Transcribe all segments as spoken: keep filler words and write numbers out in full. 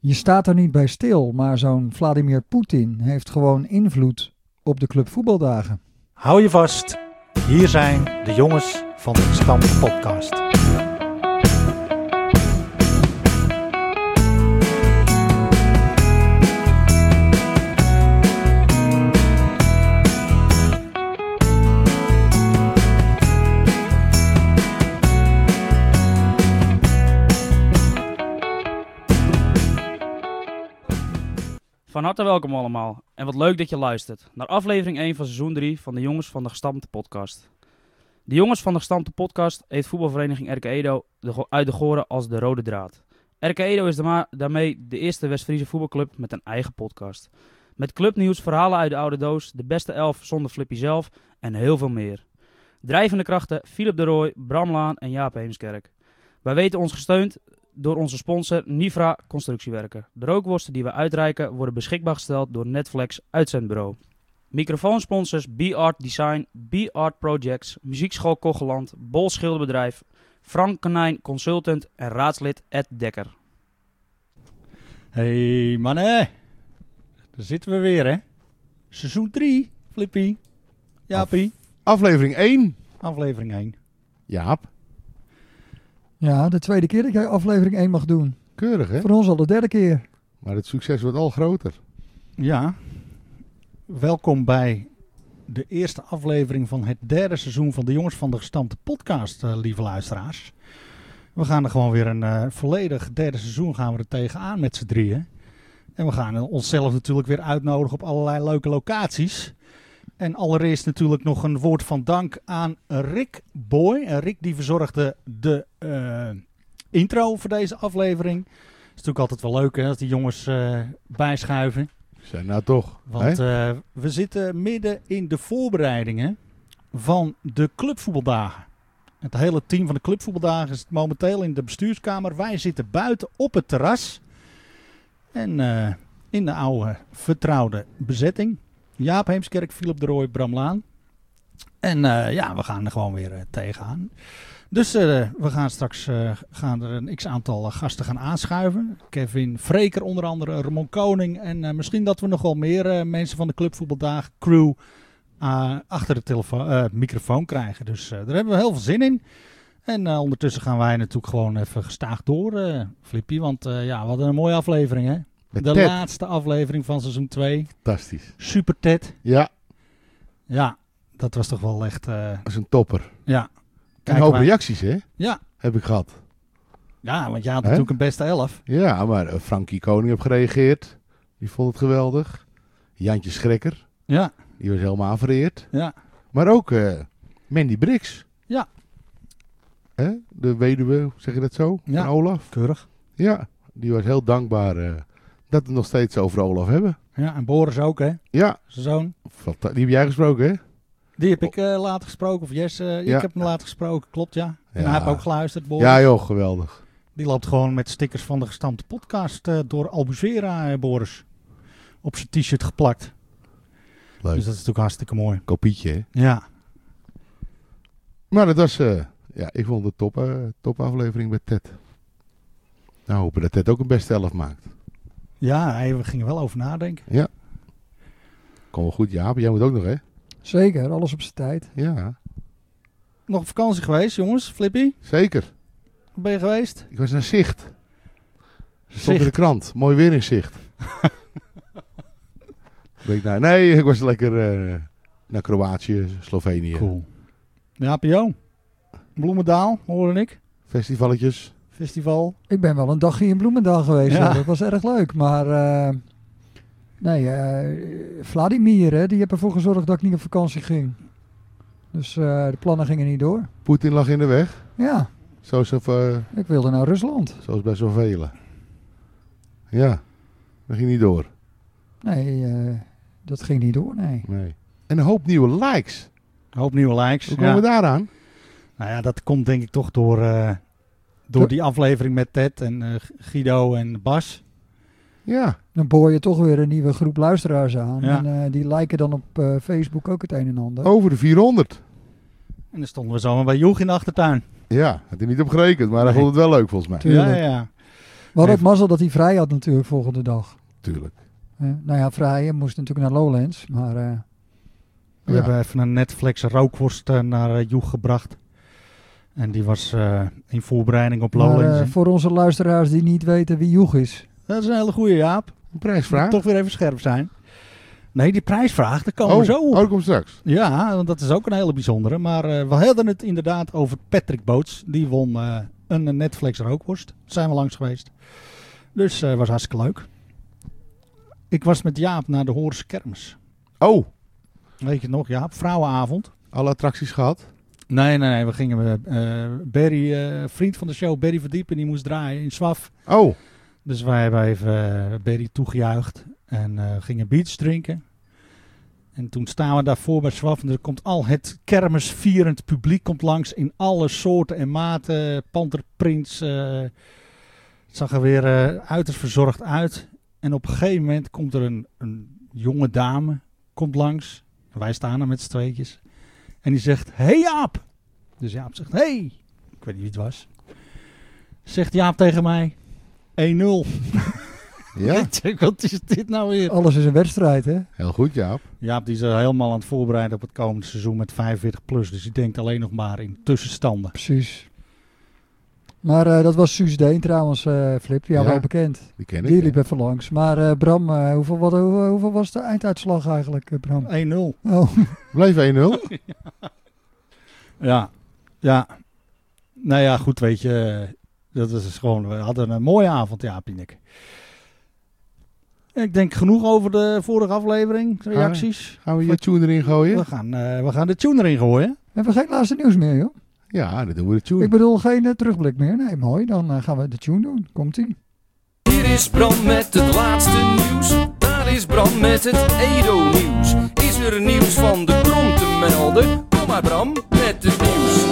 Je staat er niet bij stil, maar zo'n Vladimir Poetin heeft gewoon invloed op de Club Voetbaldagen. Hou je vast, hier zijn de jongens van de Gestampte Podcast. Van harte welkom allemaal en wat leuk dat je luistert naar aflevering één van seizoen drie van de Jongens van de Gestampte Podcast. De Jongens van de Gestampte Podcast heeft voetbalvereniging R K Edo de, uit de Goren als de rode draad. R K Edo is da- daarmee de eerste West-Friese voetbalclub met een eigen podcast. Met clubnieuws, verhalen uit de oude doos, de beste elf zonder Flippy zelf en heel veel meer. Drijvende krachten Philip de Rooij, Bram Laan en Jaap Heemskerk. Wij weten ons gesteund door onze sponsor Nifra Constructiewerken. De rookworsten die we uitreiken worden beschikbaar gesteld door Netflix Uitzendbureau. Microfoonsponsors B-Art Design, B-Art Projects, Muziekschool Kocheland, Bol Schilderbedrijf, Frank Konijn Consultant en raadslid Ed Dekker. Hey mannen, daar zitten we weer hè. Seizoen drie, Flippy, Jaapie. Af, aflevering één. Aflevering één. Jaap, Ja, de tweede keer dat jij aflevering één mag doen. keurig hè? Voor ons al de derde keer. Maar het succes wordt al groter. Ja, welkom bij de eerste aflevering van het derde seizoen van de Jongens van de Gestampte Podcast, uh, lieve luisteraars. We gaan er gewoon weer een uh, volledig derde seizoen gaan we er tegenaan met z'n drieën. En we gaan onszelf natuurlijk weer uitnodigen op allerlei leuke locaties. En allereerst natuurlijk nog een woord van dank aan Rick Boy. En Rick die verzorgde de uh, intro voor deze aflevering. Het is natuurlijk altijd wel leuk hè, als die jongens uh, bijschuiven. Zijn nou toch. Want uh, we zitten midden in de voorbereidingen van de clubvoetbaldagen. Het hele team van de clubvoetbaldagen is momenteel in de bestuurskamer. Wij zitten buiten op het terras. En uh, in de oude vertrouwde bezetting. Jaap Heemskerk, Philip de Rooij, Bram Laan. En uh, ja, we gaan er gewoon weer uh, tegenaan. Dus uh, we gaan straks uh, gaan er een x-aantal uh, gasten gaan aanschuiven. Kevin Vreker onder andere, Ramon Koning. En uh, misschien dat we nog wel meer uh, mensen van de Clubvoetbaldagen crew uh, achter de telefoon, uh, microfoon krijgen. Dus uh, daar hebben we heel veel zin in. En uh, ondertussen gaan wij natuurlijk gewoon even gestaag door, uh, Flippy. Want uh, ja, wat een mooie aflevering hè. Met De Ted. laatste aflevering van seizoen twee. Fantastisch. Super Ted. Ja, Ja, dat was toch wel echt... Uh, dat is een topper. ja. Een hoop wij- reacties hè? Ja. Heb ik gehad. Ja, want jij had Hè? natuurlijk een beste elf. Ja, maar uh, Frankie Koning heeft gereageerd. Die vond het geweldig. Jantje Schrekker. Ja, Die was helemaal vereerd. ja. Maar ook uh, Mandy Brix. Ja. Hè? De weduwe, zeg je dat zo? Ja. Van Olaf. Keurig. Ja, die was heel dankbaar uh, dat we het nog steeds over Olaf hebben. Ja, en Boris ook, hè? Ja, Zijn zoon. fanta- die heb jij gesproken hè? Die heb ik uh, later gesproken. Of Jesse, uh, Ja. ik heb hem later gesproken, klopt ja. En Ja. hij heeft ook geluisterd, Boris. Ja joh, geweldig. Die loopt gewoon met stickers van de Gestampte Podcast uh, door Albufeira, uh, Boris. Op zijn t-shirt geplakt. Leuk. Dus dat is natuurlijk hartstikke mooi. Kopietje hè? Ja. Maar dat was, uh, ja, ik vond het top, uh, top aflevering met Ted. Nou, hopen dat Ted ook een beste elf maakt. Ja, hey, we gingen wel over nadenken. Ja. Kom wel goed, Jaap. Jij moet ook nog, hè? Zeker, alles op zijn tijd. Ja, Nog op vakantie geweest, jongens? Flippy? zeker. Waar ben je geweest? Ik was naar Zicht. Stond in de Zicht. krant. Mooi weer in Zicht. Ben ik naar, nee, ik was lekker uh, naar Kroatië, Slovenië. Cool. Ja, P O. Bloemendaal, hoorde ik. Festivalletjes. Festival. Ik ben wel een dagje in Bloemendaal geweest. Ja. Ja. Dat was erg leuk. Maar uh, nee, uh, Vladimir, hè, die heeft ervoor gezorgd dat ik niet op vakantie ging. Dus uh, de plannen gingen niet door. Poetin lag in de weg. Ja, Zoals, uh, ik wilde naar Rusland. zoals bij zoveel. Ja, dat ging niet door. Nee, uh, dat ging niet door, nee. Nee. En een hoop nieuwe likes. Een hoop nieuwe likes. Hoe komen Ja. we daaraan? Nou ja, dat komt denk ik toch door, uh, door die aflevering met Ted en uh, Guido en Bas. Ja, Dan boor je toch weer een nieuwe groep luisteraars aan. Ja. En uh, die liken dan op uh, Facebook ook het een en ander. over de vierhonderd. En dan stonden we zomaar bij Joeg in de achtertuin. Ja, had hij niet op gerekend, maar hij Nee. vond het wel leuk volgens mij. Tuurlijk. Ja, ja. hadden het Even- mazzel dat hij vrij had natuurlijk volgende dag. Tuurlijk. Eh, nou ja, vrij. Hij moest natuurlijk naar Lowlands. Maar eh, We Ja. hebben even een Netflix rookworst eh, naar uh, Joeg gebracht. En die was eh, in voorbereiding op maar, Lowlands. eh, voor onze luisteraars die niet weten wie Joeg is. Dat is een hele goede, Jaap. Een prijsvraag. Moet toch weer even scherp zijn. Nee, die prijsvraag, daar komen oh, we zo op. oh, dat komt straks. Ja, want dat is ook een hele bijzondere. Maar uh, we hadden het inderdaad over Patrick Boots. Die won uh, een Netflix rookworst. Zijn we langs geweest. Dus uh, was hartstikke leuk. Ik was met Jaap naar de Hoornse Kermis. Oh, Weet je het nog, Jaap? Vrouwenavond. alle attracties gehad. Nee, nee, nee. We gingen uh, Barry, uh, vriend van de show, Barry Verdiepen, die moest draaien in Zwaf. Oh, Dus wij hebben even uh, Barry toegejuicht en uh, gingen beats drinken. En toen staan we daarvoor bij Zwaf en er komt al het kermisvierend publiek komt langs in alle soorten en maten. Panterprints, uh, het zag er weer uh, uiterst verzorgd uit. En op een gegeven moment komt er een, een jonge dame, komt langs. Wij staan er met z'n tweetjes. En die zegt, hey Jaap! Dus Jaap zegt, hey! Ik weet niet wie het was. Zegt Jaap tegen mij, één nul. ja. Ik denk, wat is dit nou weer? Alles is een wedstrijd, hè? Heel goed, Jaap. Jaap die is er helemaal aan het voorbereiden op het komende seizoen met vijfenveertig plus. Dus die denkt alleen nog maar in tussenstanden. Precies. Maar uh, dat was Suus Deen trouwens, uh, Flip. Ja, Ja, wel bekend. Die ken ik. Die ja. liep even langs. Maar uh, Bram, uh, hoeveel, wat, hoe, hoeveel was de einduitslag eigenlijk, uh, Bram? één nul. Oh, Bleef één nul. Ja, ja. Nou ja, goed, weet je. Dat is gewoon, we hadden een mooie avond, Jaap en ik. Ik denk genoeg over de vorige aflevering. Reacties. Gaan we je tune erin gooien? We gaan, uh, we gaan de tune erin gooien. hebben we geen laatste nieuws meer, joh? Ja, dan doen we de tune. Ik bedoel, geen uh, terugblik meer. Nee, mooi. Dan uh, gaan we de tune doen. Komt-ie. Hier is Bram met het laatste nieuws. Daar is Bram met het Edo-nieuws. Is er nieuws van de Krom te melden? Kom maar Bram met het nieuws.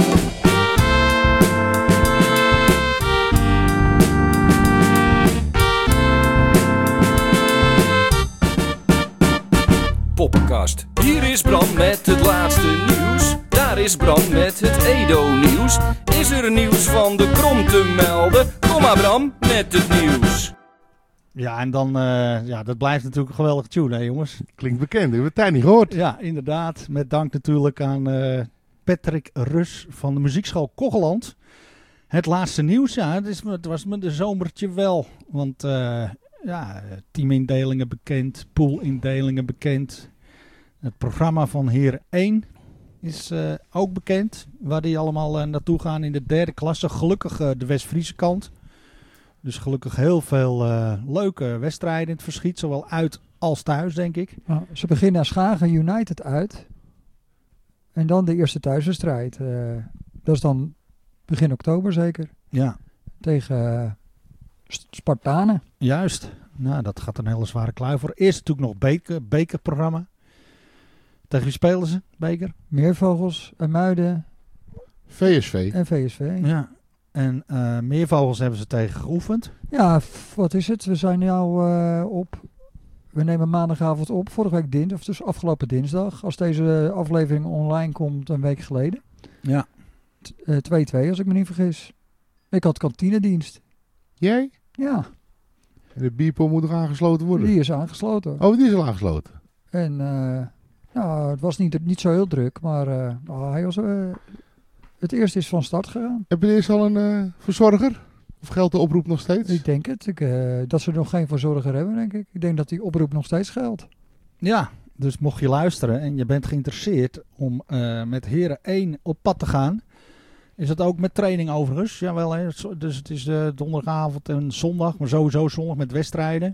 Poppenkast. Hier is Bram met het laatste nieuws. Daar is Bram met het Edo-nieuws. Is er nieuws van de Krom te melden? Kom maar Bram met het nieuws. Ja, en dan, uh, ja, dat blijft natuurlijk een geweldige tune, hè jongens. Klinkt bekend, ik heb het tijd niet gehoord. Ja, inderdaad. Met dank natuurlijk aan uh, Patrick Rus van de muziekschool Kogeland. Het laatste nieuws, ja, het, is, het was met een zomertje wel. Want uh, ja, teamindelingen bekend, poolindelingen bekend. Het programma van Heer één is uh, ook bekend. Waar die allemaal uh, naartoe gaan in de derde klasse. Gelukkig uh, de West-Friese kant. Dus gelukkig heel veel uh, leuke wedstrijden in het verschiet. Zowel uit als thuis, denk ik. Nou, ze beginnen Schagen United uit. En dan de eerste thuiswedstrijd. Uh, dat is dan begin oktober zeker. Ja, Tegen uh, Spartanen. juist. Nou, dat gaat een hele zware klui voor. Eerst natuurlijk nog beker, bekerprogramma. Tegen wie spelen ze, beker? Meervogels, Muiden V S V. en V S V. Ja, Ja. En uh, Meervogels hebben ze tegen geoefend. f- wat is het? We zijn nu uh, op... We nemen maandagavond op. Vorige week dinsdag, of dus afgelopen dinsdag. Als deze aflevering online komt, een week geleden. Ja. T- uh, twee twee, als ik me niet vergis. Ik had kantinedienst. Jij? Ja, En de bierpomp moet nog aangesloten worden. die is aangesloten. Oh, die is al aangesloten. En uh, nou, het was niet, niet zo heel druk, maar uh, oh, hij was, uh, het eerste is van start gegaan. Heb je eerst al een uh, verzorger? Of geldt de oproep nog steeds? Ik denk het. Ik, uh, dat ze nog geen verzorger hebben, denk ik. Ik denk dat die oproep nog steeds geldt. Ja, dus mocht je luisteren en je bent geïnteresseerd om uh, met Heren één op pad te gaan. Is dat ook met training overigens? Jawel, hè? Dus het is uh, donderdagavond en zondag, maar sowieso zondag met wedstrijden.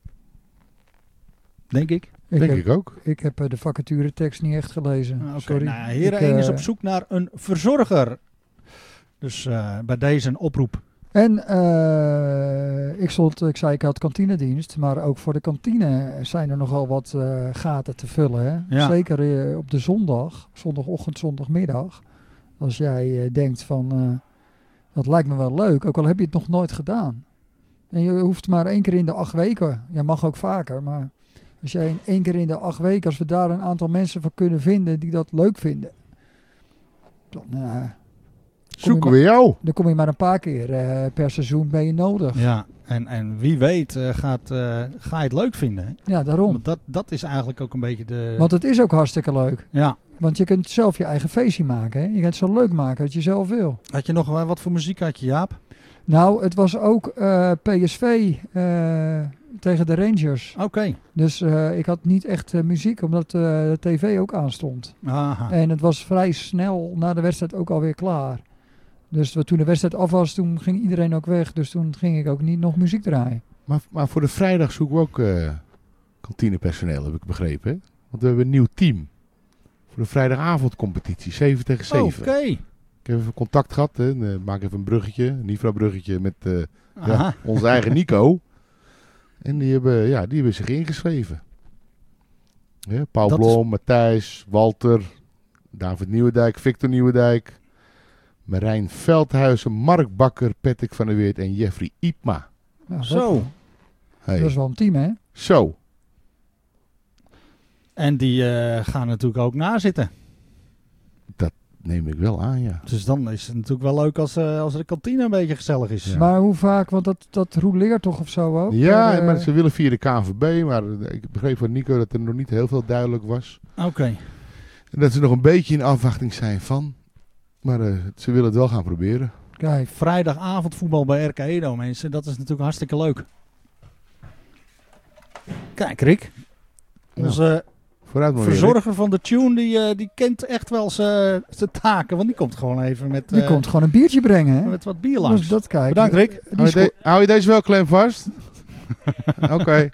Denk ik. Ik denk heb, ik ook. Ik heb uh, de vacaturetekst niet echt gelezen. Ah, Oké, Sorry. nou, Heren Ik, één is uh, op zoek naar een verzorger. Dus uh, bij deze een oproep. En uh, ik, stond, ik zei ik had kantinedienst, maar ook voor de kantine zijn er nogal wat uh, gaten te vullen. Hè? Ja. Zeker uh, op de zondag, zondagochtend, zondagmiddag. Als jij uh, denkt van, uh, dat lijkt me wel leuk, ook al heb je het nog nooit gedaan. En je hoeft maar één keer in de acht weken, je mag ook vaker, maar als jij in één keer in de acht weken, als we daar een aantal mensen van kunnen vinden die dat leuk vinden, dan... Uh, Zoeken we jou. Dan kom je maar een paar keer uh, per seizoen ben je nodig. Ja, Ja, en, en wie weet uh, gaat, uh, ga je het leuk vinden. Hè? daarom. Want dat, dat is eigenlijk ook een beetje de... Want het is ook hartstikke leuk. Ja. Want je kunt zelf je eigen feestje maken. Hè? Je kunt het zo leuk maken als je zelf wil. Had je nog uh, wat voor muziek had je, Jaap? Nou, het was ook uh, P S V uh, tegen de Rangers. Oké. Okay. Dus uh, ik had niet echt uh, muziek, omdat uh, de tv ook aanstond. Aha. En het was vrij snel na de wedstrijd ook alweer klaar. Dus toen de wedstrijd af was, toen ging iedereen ook weg. Dus toen ging ik ook niet nog muziek draaien. Maar, maar voor de vrijdag zoeken we ook uh, kantinepersoneel, heb ik begrepen. Hè? Want we hebben een nieuw team. Voor de vrijdagavondcompetitie, zeven tegen zeven. Oké. Okay. Ik heb even contact gehad. Hè. Uh, maak even een bruggetje, een Nifra-bruggetje met uh, ja, onze eigen Nico. En die hebben, ja, die hebben zich ingeschreven. Ja, Paul Dat Blom, is... Matthijs, Walter, David Nieuwendijk, Victor Nieuwendijk, Marijn Veldhuizen, Mark Bakker, Patrick van der Weert en Jeffrey Iepma. Nou, Zo. Dat, Hey. dat is wel een team, hè? Zo. En die uh, gaan natuurlijk ook nazitten. Dat neem ik wel aan, ja. Dus dan is het natuurlijk wel leuk als, uh, als de kantine een beetje gezellig is. Ja. Maar hoe vaak, want dat, dat roleert toch of zo ook? Ja, uh, maar ze willen via de K N V B, maar ik begreep van Nico dat er nog niet heel veel duidelijk was. Oké. Okay. En dat ze nog een beetje in afwachting zijn van. Maar uh, ze willen het wel gaan proberen. Kijk. Vrijdagavond voetbal bij R K Edo, mensen. Dat is natuurlijk hartstikke leuk. Kijk, Rick. Onze Vooruit maar verzorger weer, van de tune, die, uh, die kent echt wel zijn taken. Want die komt gewoon even met, uh, Die komt gewoon een biertje brengen, hè? met wat bier langs. Dus dat kijk. Bedankt, Rick. Die hou, je de, hou je deze wel klem vast? Oké. Okay.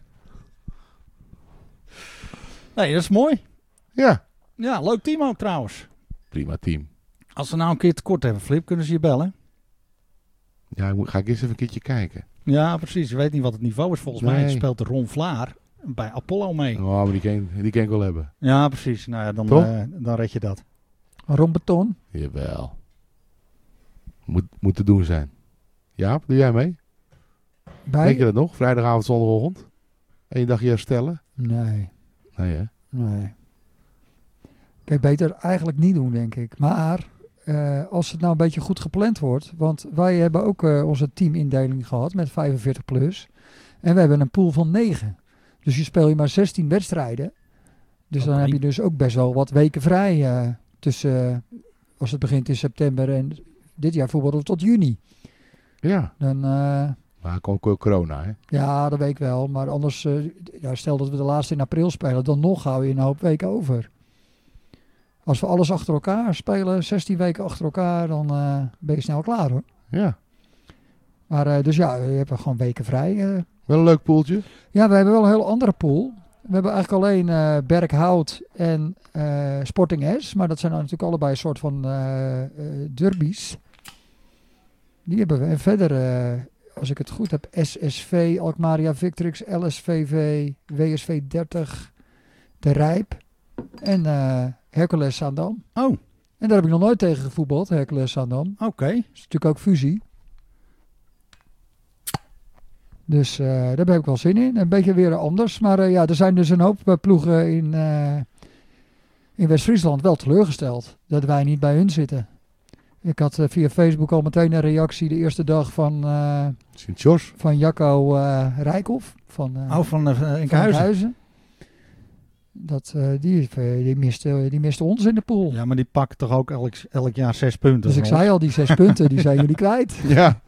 Nee, dat is mooi. Ja. Ja, leuk team ook trouwens. Prima team. Als we nou een keer tekort hebben, Flip, kunnen ze je bellen? Ja, ik moet, ga ik eens even een keertje kijken. Ja, precies. Je weet niet wat het niveau is. Volgens nee. mij speelt de Ron Vlaar bij Apollo mee. Oh, maar die kan, die kan ik wel hebben. Ja, precies. Nou ja, dan, uh, dan red je dat. Rombeton? Jawel. Moet, moet te doen zijn. Jaap, doe jij mee? Bij? Denk je dat nog? Vrijdagavond, zondagochtend? Eén dagje herstellen? Nee. Nee, hè? Nee. Kijk, beter eigenlijk niet doen, denk ik. Maar uh, als het nou een beetje goed gepland wordt. Want wij hebben ook uh, onze teamindeling gehad met vijfenveertig plus. En we hebben een pool van negen. Dus je speel je maar zestien wedstrijden. Dus okay. Dan heb je dus ook best wel wat weken vrij. Uh, tussen, uh, als het begint in september en dit jaar bijvoorbeeld tot juni. Ja. Dan... Uh, maar komt ook corona, hè? Ja, dat weet ik wel. Maar anders, uh, ja, stel dat we de laatste in april spelen, dan nog hou je een hoop weken over. Als we alles achter elkaar spelen, zestien weken achter elkaar, dan uh, ben je snel klaar, hoor. Ja. Maar uh, dus ja, je hebt gewoon weken vrij. Uh. Wel een leuk poeltje. Ja, we hebben wel een heel andere pool. We hebben eigenlijk alleen uh, Berkhout en uh, Sporting S. Maar dat zijn nou natuurlijk allebei een soort van uh, uh, derbies. Die hebben we. En verder... Uh, als ik het goed heb, S S V, Alkmaria Victrix, L S V V, W S V dertig, De Rijp en uh, Hercules Zaandam. Oh. En daar heb ik nog nooit tegen gevoetbald, Hercules Zaandam. Oké. Okay. Dat is natuurlijk ook fusie. Dus uh, daar heb ik wel zin in. Een beetje weer anders. Maar uh, ja, er zijn dus een hoop uh, ploegen in, uh, in West-Friesland wel teleurgesteld dat wij niet bij hun zitten. Ik had uh, via Facebook al meteen een reactie de eerste dag van, uh, Sint-Jos. van Jacco uh, Rijkhoff. Van, uh, oh, van uh, Enkhuizen. Dat, uh, die, die, miste, die miste ons in de pool. Ja, maar die pakt toch ook elk, elk jaar zes punten. Dus ik zei al, die zes punten, die zijn jullie kwijt. Ja.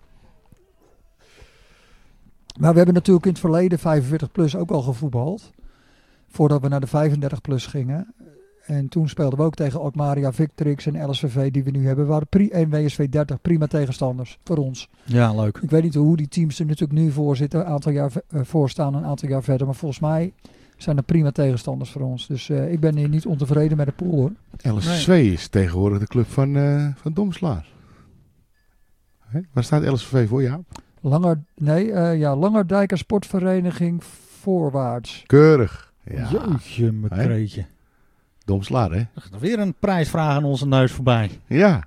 Maar we hebben natuurlijk in het verleden vijfenveertig plus ook al gevoetbald. Voordat we naar de vijfendertig plus gingen. En toen speelden we ook tegen Alkmaria Victrix en L S V V die we nu hebben. We waren pri- en W S V dertig prima tegenstanders voor ons. Ja, leuk. Ik weet niet hoe die teams er natuurlijk nu voor zitten. Een aantal jaar uh, voor staan, een aantal jaar verder. Maar volgens mij zijn er prima tegenstanders voor ons. Dus uh, ik ben hier niet ontevreden met de pool, hoor. L S V nee. is tegenwoordig de club van, uh, van Domslaar. Hè? Waar staat L S V voor, Jaap? Langer, nee, uh, ja, Langerdijker Sportvereniging Voorwaarts. Keurig. Ja. Jeetje, mijn kreetje. Domslaar, hè? Er gaat weer een prijsvraag aan onze neus voorbij. Ja.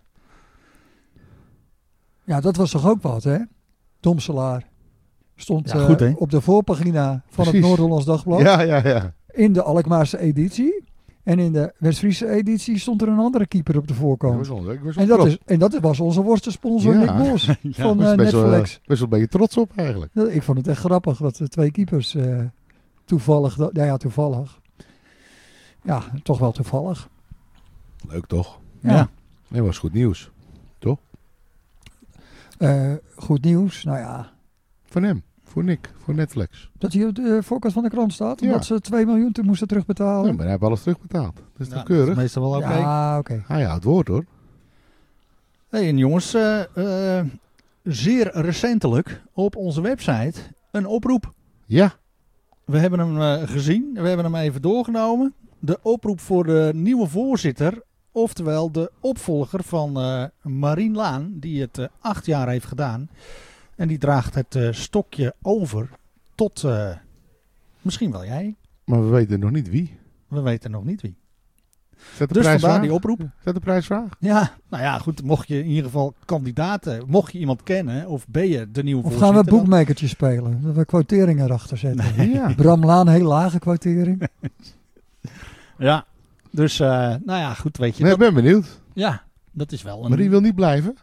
Ja, dat was toch ook wat, hè? Domselaar. Stond ja, goed, uh, op de voorpagina van Precies. Het Noord-Hollands Dagblad. Ja, ja, ja. In de Alkmaarse editie. En in de West-Friese editie stond er een andere keeper op de Dat voorkant. was wel- ik was wel En dat, trots. is, en dat was onze worstensponsor Ja. Nick Bos Ja, van Ik was eh, best wel, Netflix. best wel een beetje trots op eigenlijk. Ja, Ik vond het echt grappig dat de twee keepers eh, toevallig, dat- nou ja toevallig, ja toch wel toevallig. Leuk toch? Ja. Ja. Nee, was goed nieuws. Eh, goed nieuws, nou ja, Van hem. Voor Nick. Voor Netflix. dat hij op de voorkant van de krant staat, Ja. omdat ze twee miljoen te moesten Ja, terugbetalen. maar hij heeft alles terugbetaald. Dat is Ja, toch dat is keurig? meestal wel oké. Ja, oké. Hij houdt woord hoor. Hey, en jongens, eh, eh, zeer recentelijk op onze website een oproep. Ja. We hebben hem eh, gezien, we hebben hem even doorgenomen. De oproep voor de nieuwe voorzitter, oftewel de opvolger van eh Marien Laan, die het eh, acht jaar heeft gedaan. En die draagt het eh, stokje over tot eh, misschien wel jij. Maar we weten nog niet wie. We weten nog niet wie. Is dat de Dus vandaar prijsvraag? die oproep. Is dat de prijsvraag? Ja, nou ja, goed. Mocht je in ieder geval kandidaten, mocht je iemand kennen, of ben je de nieuwe Of gaan voorzitter. we boekmakertje spelen? Dat we quoteringen erachter zetten. Ja. Bram Laan, heel lage quotering. dan- Ja, dus eh, nou ja, goed, weet je. Nee, ik dat, ben benieuwd. ja, dat is wel een... Maar die wil niet blijven?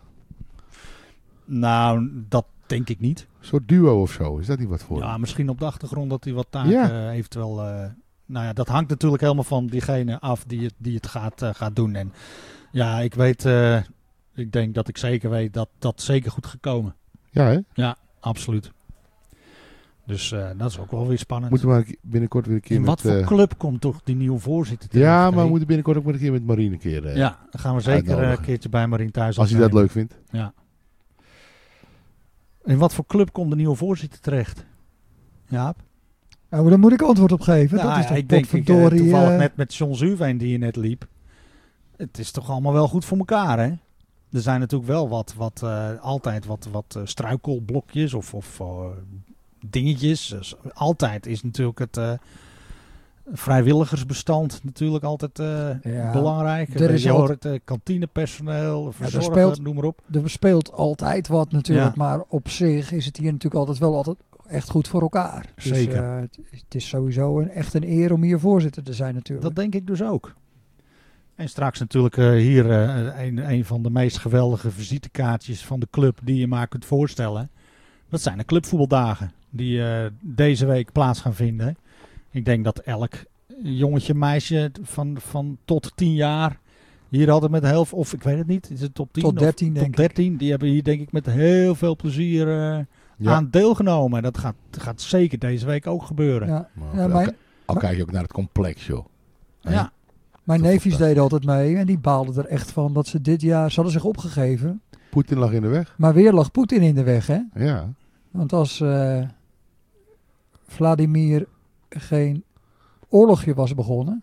Nou, dat denk ik niet. Een soort duo of zo. Is dat niet wat voor? Ja, misschien op de achtergrond dat hij wat taken Ja. eh, eventueel... eh, nou ja, dat hangt natuurlijk helemaal van diegene af die het, die het gaat, eh, gaat doen. En ja, ik weet... eh, ik denk dat ik zeker weet dat dat zeker goed gekomen. Ja, hè? Absoluut. Dus eh, dat is ook wel weer spannend. Moeten we maar binnenkort weer een keer In wat met... voor eh, club komt toch die nieuwe voorzitter terecht? ja, maar Hey? we moeten binnenkort ook maar een keer met Marien een keer... eh, Ja, dan gaan we zeker eh, uitnodigen. een keertje bij Marien thuis als hij dat opnemen. leuk vindt. In wat voor club komt de nieuwe voorzitter terecht? Jaap? Nou, daar moet ik antwoord op geven. Nou, dat is ja, toch ik denk, ik, eh, potverdorie, toevallig eh, net met John Zuurveen die je net liep. Het is toch allemaal wel goed voor elkaar, hè? Er zijn natuurlijk wel wat, wat eh, altijd wat, wat eh, struikelblokjes of, of eh, dingetjes. Dus altijd is natuurlijk het eh, vrijwilligersbestand natuurlijk altijd eh, ja, belangrijk. er is je al- hoort het, kantinepersoneel, verzorger, speelt- noem maar op. Er speelt altijd wat natuurlijk, Ja. maar op zich is het hier natuurlijk altijd wel altijd echt goed voor elkaar. Dus, Zeker. eh, het, het is sowieso een, echt een eer om hier voorzitter te zijn natuurlijk. Dat denk ik dus ook. En straks natuurlijk eh, hier eh, een, een van de meest geweldige visitekaartjes van de club die je maar kunt voorstellen. Dat zijn de clubvoetbaldagen die eh, deze week plaats gaan vinden. Ik denk dat elk jongetje, meisje van, van tot tien jaar hier altijd met heel veel, of ik weet het niet, is het tot tien? Tot of dertien denk tot dertien, die hebben hier denk ik met heel veel plezier eh, Ja. aan deelgenomen. Dat gaat, gaat zeker deze week ook gebeuren. Ja. Maar Ja, al, mijn- ki- al kijk je ook naar het complex, joh. Hè? Ja. Mijn Dat is neefjes fantastisch. deden altijd mee en die baalden er echt van dat ze dit jaar, ze hadden zich opgegeven, Poetin lag in de weg. maar weer lag Poetin in de weg, hè? Ja. Want als eh, Vladimir geen oorlogje was begonnen,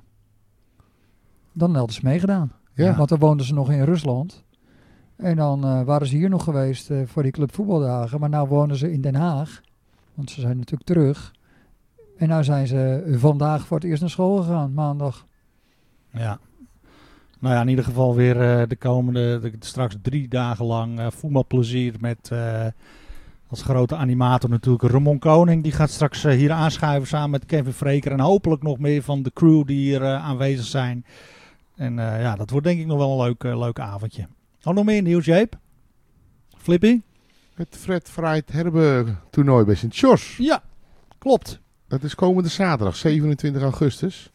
dan hadden ze meegedaan. Ja. Want dan woonden ze nog in Rusland. En dan eh, waren ze hier nog geweest eh, voor die clubvoetbaldagen. Maar nu wonen ze in Den Haag. Want ze zijn natuurlijk terug. En nu zijn ze vandaag voor het eerst naar school gegaan, maandag. Ja. Nou ja, in ieder geval weer eh, de komende, de, straks drie dagen lang eh, voetbalplezier met eh, als grote animator natuurlijk Ramon Koning. Die gaat straks eh, hier aanschuiven samen met Kevin Vreker en hopelijk nog meer van de crew die hier eh, aanwezig zijn. En eh, ja, dat wordt denk ik nog wel een leuk, eh, leuk avondje. Oh, nog meer nieuws, Jeep? Flippy? Het Fred Fried Herbe toernooi bij Sint-George. Ja, klopt. Dat is komende zaterdag, zevenentwintig augustus.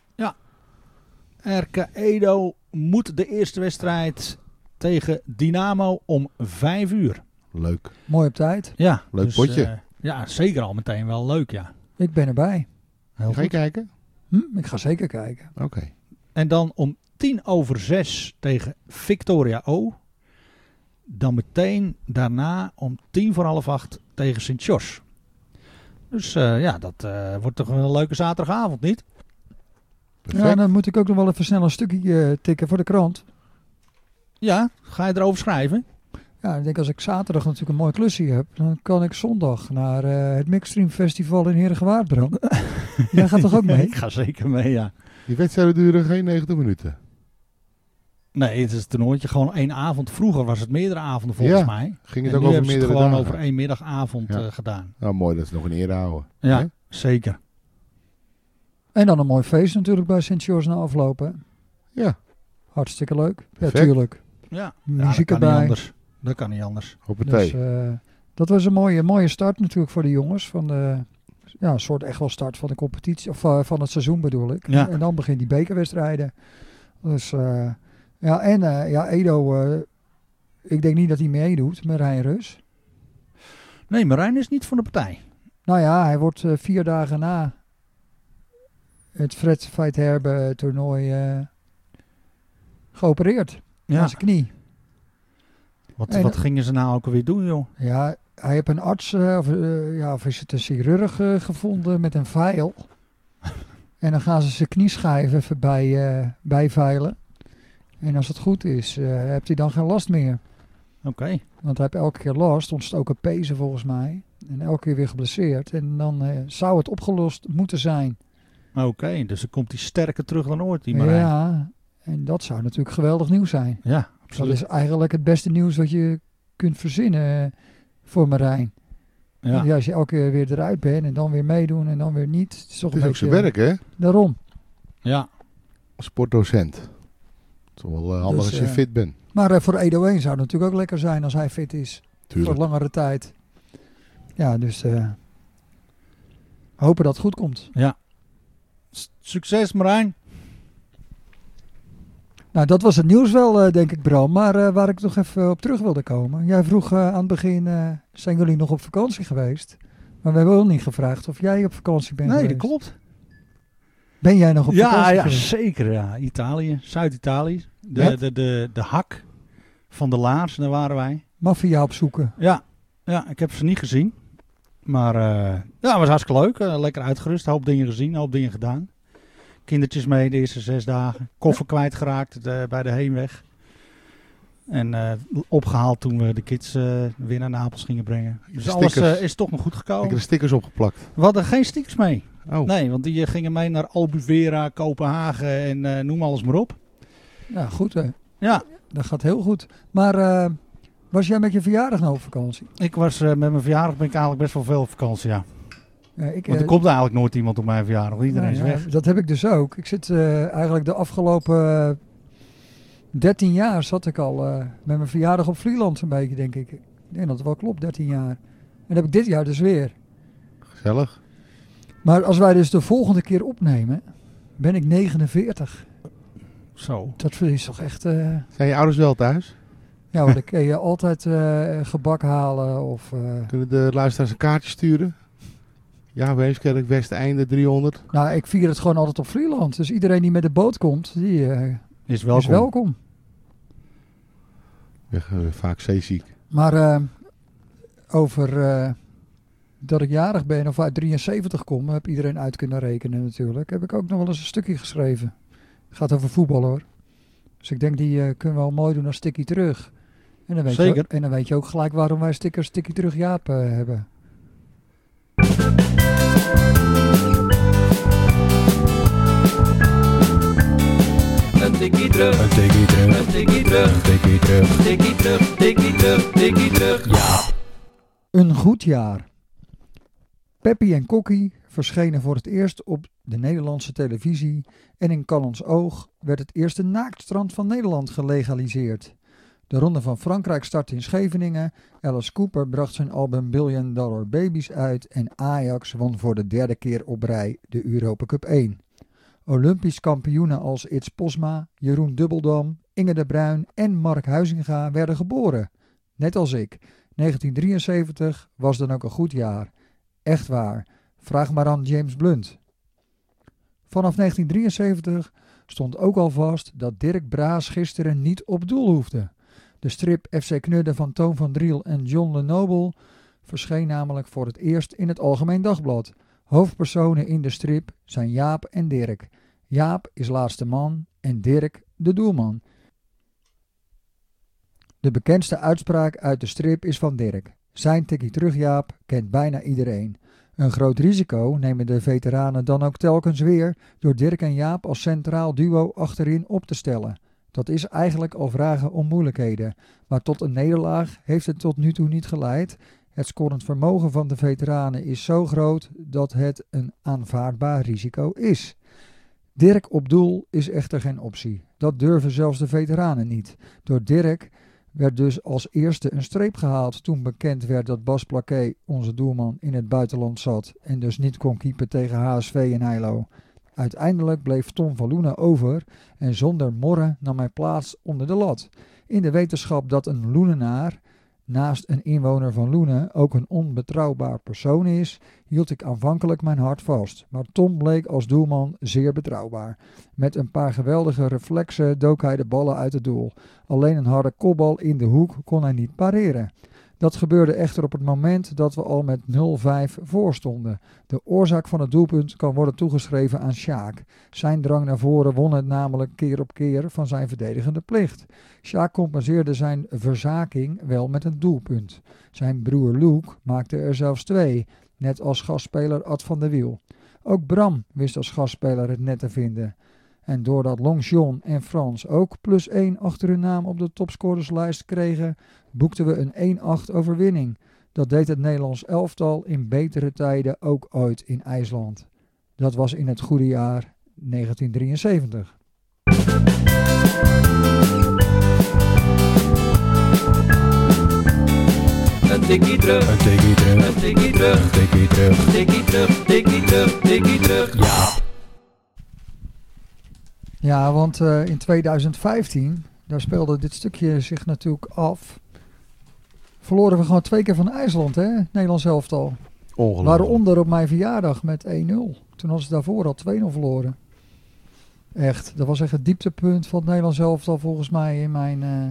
R K Edo moet de eerste wedstrijd tegen Dynamo om vijf uur. Leuk. Mooi op tijd. Ja, Leuk potje. eh, ja, zeker al meteen wel leuk, ja. Ik ben erbij. Heel Ga je goed. kijken? Hm, ik ga zeker kijken. Oké. En dan om tien over zes tegen Victoria O. Dan meteen daarna om tien voor half acht tegen Sint-George. Dus eh, ja, dat eh, wordt toch een leuke zaterdagavond, niet? Perfect. Ja, dan moet ik ook nog wel even snel een stukje eh, tikken voor de krant. Ja, ga je erover schrijven? Ja, ik denk als ik zaterdag natuurlijk een mooi klusje heb, dan kan ik zondag naar eh, het Mixstream Festival in Herengewaard, Bram. Jij gaat toch ook mee? Ik ga zeker mee, ja. Die wedstrijden duren geen negentig minuten. Nee, het is een toernooitje gewoon één avond. Vroeger was het meerdere avonden volgens Ja, mij. Ging En het nu ook over hebben ze het meerdere gewoon dagen? over één middagavond Ja. eh, gedaan. Nou, mooi dat ze nog een eer houden. Ja, Hè? zeker. En dan een mooi feest natuurlijk bij Sint-George na aflopen. Ja, Hartstikke leuk. Ja, Perfect. tuurlijk. Ja, Muziek ja, dat kan erbij. niet anders. Dat kan niet anders. hoppatee. Dus, uh, dat was een mooie, mooie start natuurlijk voor de jongens. Van de, ja, een soort echt wel start van de competitie. Of uh, van het seizoen bedoel ik. Ja. En dan begint die bekerwedstrijden. Dus uh, ja, en uh, ja, Edo, uh, ik denk niet dat hij meedoet met Rijn Rus. Nee, Marijn is niet van de partij. Nou ja, hij wordt uh, vier dagen na het Fred Feitherbe toernooi uh, geopereerd. Ja. Aan zijn knie. Wat, En- wat gingen ze nou ook alweer doen, joh? Ja, hij heeft een arts, uh, of, uh, ja, of is het een chirurg uh, gevonden met een vijl. En dan gaan ze zijn knieschijven even bij, uh, bijveilen. En als het goed is, uh, heeft hij dan geen last meer. Oké. Want hij heeft elke keer last, ontstoken pezen volgens mij. En elke keer weer geblesseerd. En dan uh, zou het opgelost moeten zijn. Oké, dus dan komt hij sterker terug dan ooit, die Marijn. Ja, en dat zou natuurlijk geweldig nieuws zijn. Ja, Dat absoluut. is eigenlijk het beste nieuws wat je kunt verzinnen uh, voor Marijn. Ja. Ja, als je elke keer weer eruit bent en dan weer meedoen en dan weer niet. Het is toch Het een is ook beetje, zijn werk, hè? Daarom. ja. Sportdocent. Het is wel uh, handig Dus, als je uh, fit bent. Maar uh, voor Edo één zou het natuurlijk ook lekker zijn als hij fit is. Tuurlijk. Voor langere tijd. Ja, dus uh, hopen dat het goed komt. S- Succes, Marijn. Nou, dat was het nieuws wel, uh, denk ik, Bram. Maar uh, waar ik nog even op terug wilde komen. Jij vroeg uh, aan het begin, uh, zijn jullie nog op vakantie geweest? Maar we hebben ook niet gevraagd of jij op vakantie bent Nee, geweest. dat klopt. Ben jij nog op Ja, vakantie ja, geweest? zeker. Ja. Italië, Zuid-Italië. De, Met? de, de, de hak van de Laars, daar waren wij. Maffia opzoeken. Ja, ja, ik heb ze niet gezien. Maar uh, ja, het was hartstikke leuk. Uh, lekker uitgerust. Een hoop dingen gezien, een hoop dingen gedaan. Kindertjes mee de eerste zes dagen. Koffer kwijtgeraakt de, bij de heenweg. En uh, opgehaald toen we de kids uh, weer naar Napels gingen brengen. Dus De alles stickers. uh, is toch nog goed Ik heb gekomen. de stickers opgeplakt. We hadden geen stickers mee. Oh, Nee, want die uh, gingen mee naar Albufeira, Kopenhagen en uh, noem alles maar op. Ja, goed hè. Ja, Dat gaat heel goed. Maar uh, was jij met je verjaardag nou op vakantie? ik was uh, met mijn verjaardag ben ik eigenlijk best wel veel op vakantie, ja. Ja, ik, Want er uh, komt eigenlijk nooit iemand op mijn verjaardag, want iedereen is nou ja, weg. Dat heb ik dus ook. Ik zit uh, eigenlijk de afgelopen uh, dertien jaar zat ik al uh, met mijn verjaardag op Vlieland een beetje, denk ik. Ik denk dat het wel klopt, dertien jaar. En dat heb ik dit jaar dus weer. gezellig. Maar als wij dus de volgende keer opnemen, ben ik negenenveertig. Zo. Dat is toch echt... Uh, Zijn je ouders wel thuis? ja, want dan kun je altijd uh, gebak halen of... Uh, Kunnen de luisteraars een kaartje sturen? Ja, Weeskerk, Westeinde, driehonderd. nou, ik vier het gewoon altijd op Vlieland. Dus iedereen die met de boot komt, die uh, Is welkom. is welkom. Ik ben uh, vaak zeeziek. Maar uh, over uh, dat ik jarig ben of uit drieënzeventig kom, heb iedereen uit kunnen rekenen natuurlijk. Heb ik ook nog wel eens een stukje geschreven. Het gaat over voetbal hoor. Dus ik denk die uh, kunnen we wel mooi doen als Stikkie terug. En dan weet, je Zeker. ook, en dan weet je ook gelijk waarom wij stickers Stikkie terug Jaap uh, hebben. Een tikkie terug, Een tikkie terug, een tikkie terug, een tikkie terug. tikkie terug, tikkie terug, tikkie terug. Ja. Een goed jaar. Peppy en Kokkie verschenen voor het eerst op de Nederlandse televisie en in Callens Oog werd het eerste naaktstrand van Nederland gelegaliseerd. De Ronde van Frankrijk startte in Scheveningen, Alice Cooper bracht zijn album Billion Dollar Babies uit en Ajax won voor de derde keer op rij de Europa Cup één. Olympisch kampioenen als Its Posma, Jeroen Dubbeldam, Inge de Bruin en Mark Huizinga werden geboren. Net als ik. negentien drieënzeventig was dan ook een goed jaar. Echt waar. Vraag maar aan James Blunt. Vanaf negentien drieënzeventig stond ook al vast dat Dirk Braas gisteren niet op doel hoefde. De strip F C Knudden van Toon van Driel en John Lenoble verscheen namelijk voor het eerst in het Algemeen Dagblad. Hoofdpersonen in de strip zijn Jaap en Dirk. Jaap is laatste man en Dirk de doelman. De bekendste uitspraak uit de strip is van Dirk. Zijn tikkie terug Jaap kent bijna iedereen. Een groot risico nemen de veteranen dan ook telkens weer door Dirk en Jaap als centraal duo achterin op te stellen. Dat is eigenlijk al vragen om moeilijkheden, maar tot een nederlaag heeft het tot nu toe niet geleid. Het scorend vermogen van de veteranen is zo groot dat het een aanvaardbaar risico is. Dirk op doel is echter geen optie. Dat durven zelfs de veteranen niet. Door Dirk werd dus als eerste een streep gehaald toen bekend werd dat Bas Plaquet, onze doelman, in het buitenland zat en dus niet kon keepen tegen H S V en Heilo. Uiteindelijk bleef Tom van Loenen over en zonder morren nam hij plaats onder de lat. In de wetenschap dat een Loenenaar, naast een inwoner van Loenen, ook een onbetrouwbaar persoon is, hield ik aanvankelijk mijn hart vast. Maar Tom bleek als doelman zeer betrouwbaar. Met een paar geweldige reflexen dook hij de ballen uit het doel. Alleen een harde kopbal in de hoek kon hij niet pareren. Dat gebeurde echter op het moment dat we al met nul vijf voor stonden. De oorzaak van het doelpunt kan worden toegeschreven aan Sjaak. Zijn drang naar voren won het namelijk keer op keer van zijn verdedigende plicht. Sjaak compenseerde zijn verzaking wel met een doelpunt. Zijn broer Luke maakte er zelfs twee, net als gastspeler Ad van der Wiel. Ook Bram wist als gastspeler het net te vinden. En doordat Long John en Frans ook plus één achter hun naam op de topscorerslijst kregen, boekten we een één acht overwinning. Dat deed het Nederlands elftal in betere tijden ook ooit in IJsland. Dat was in het goede jaar negentien drieënzeventig. Een tikkie terug, Een tikkie terug, een tikkie terug, een tikkie terug. tikkie terug, tikkie terug, tikkie terug. Ja. Ja, want uh, in tweeduizend vijftien, daar speelde dit stukje zich natuurlijk af. Verloren we gewoon twee keer van IJsland, hè? Nederlands elftal. Ongelooflijk. Waaronder op mijn verjaardag met één nul. Toen hadden ze daarvoor al twee nul verloren. Echt, dat was echt het dieptepunt van het Nederlands elftal volgens mij in mijn... Uh,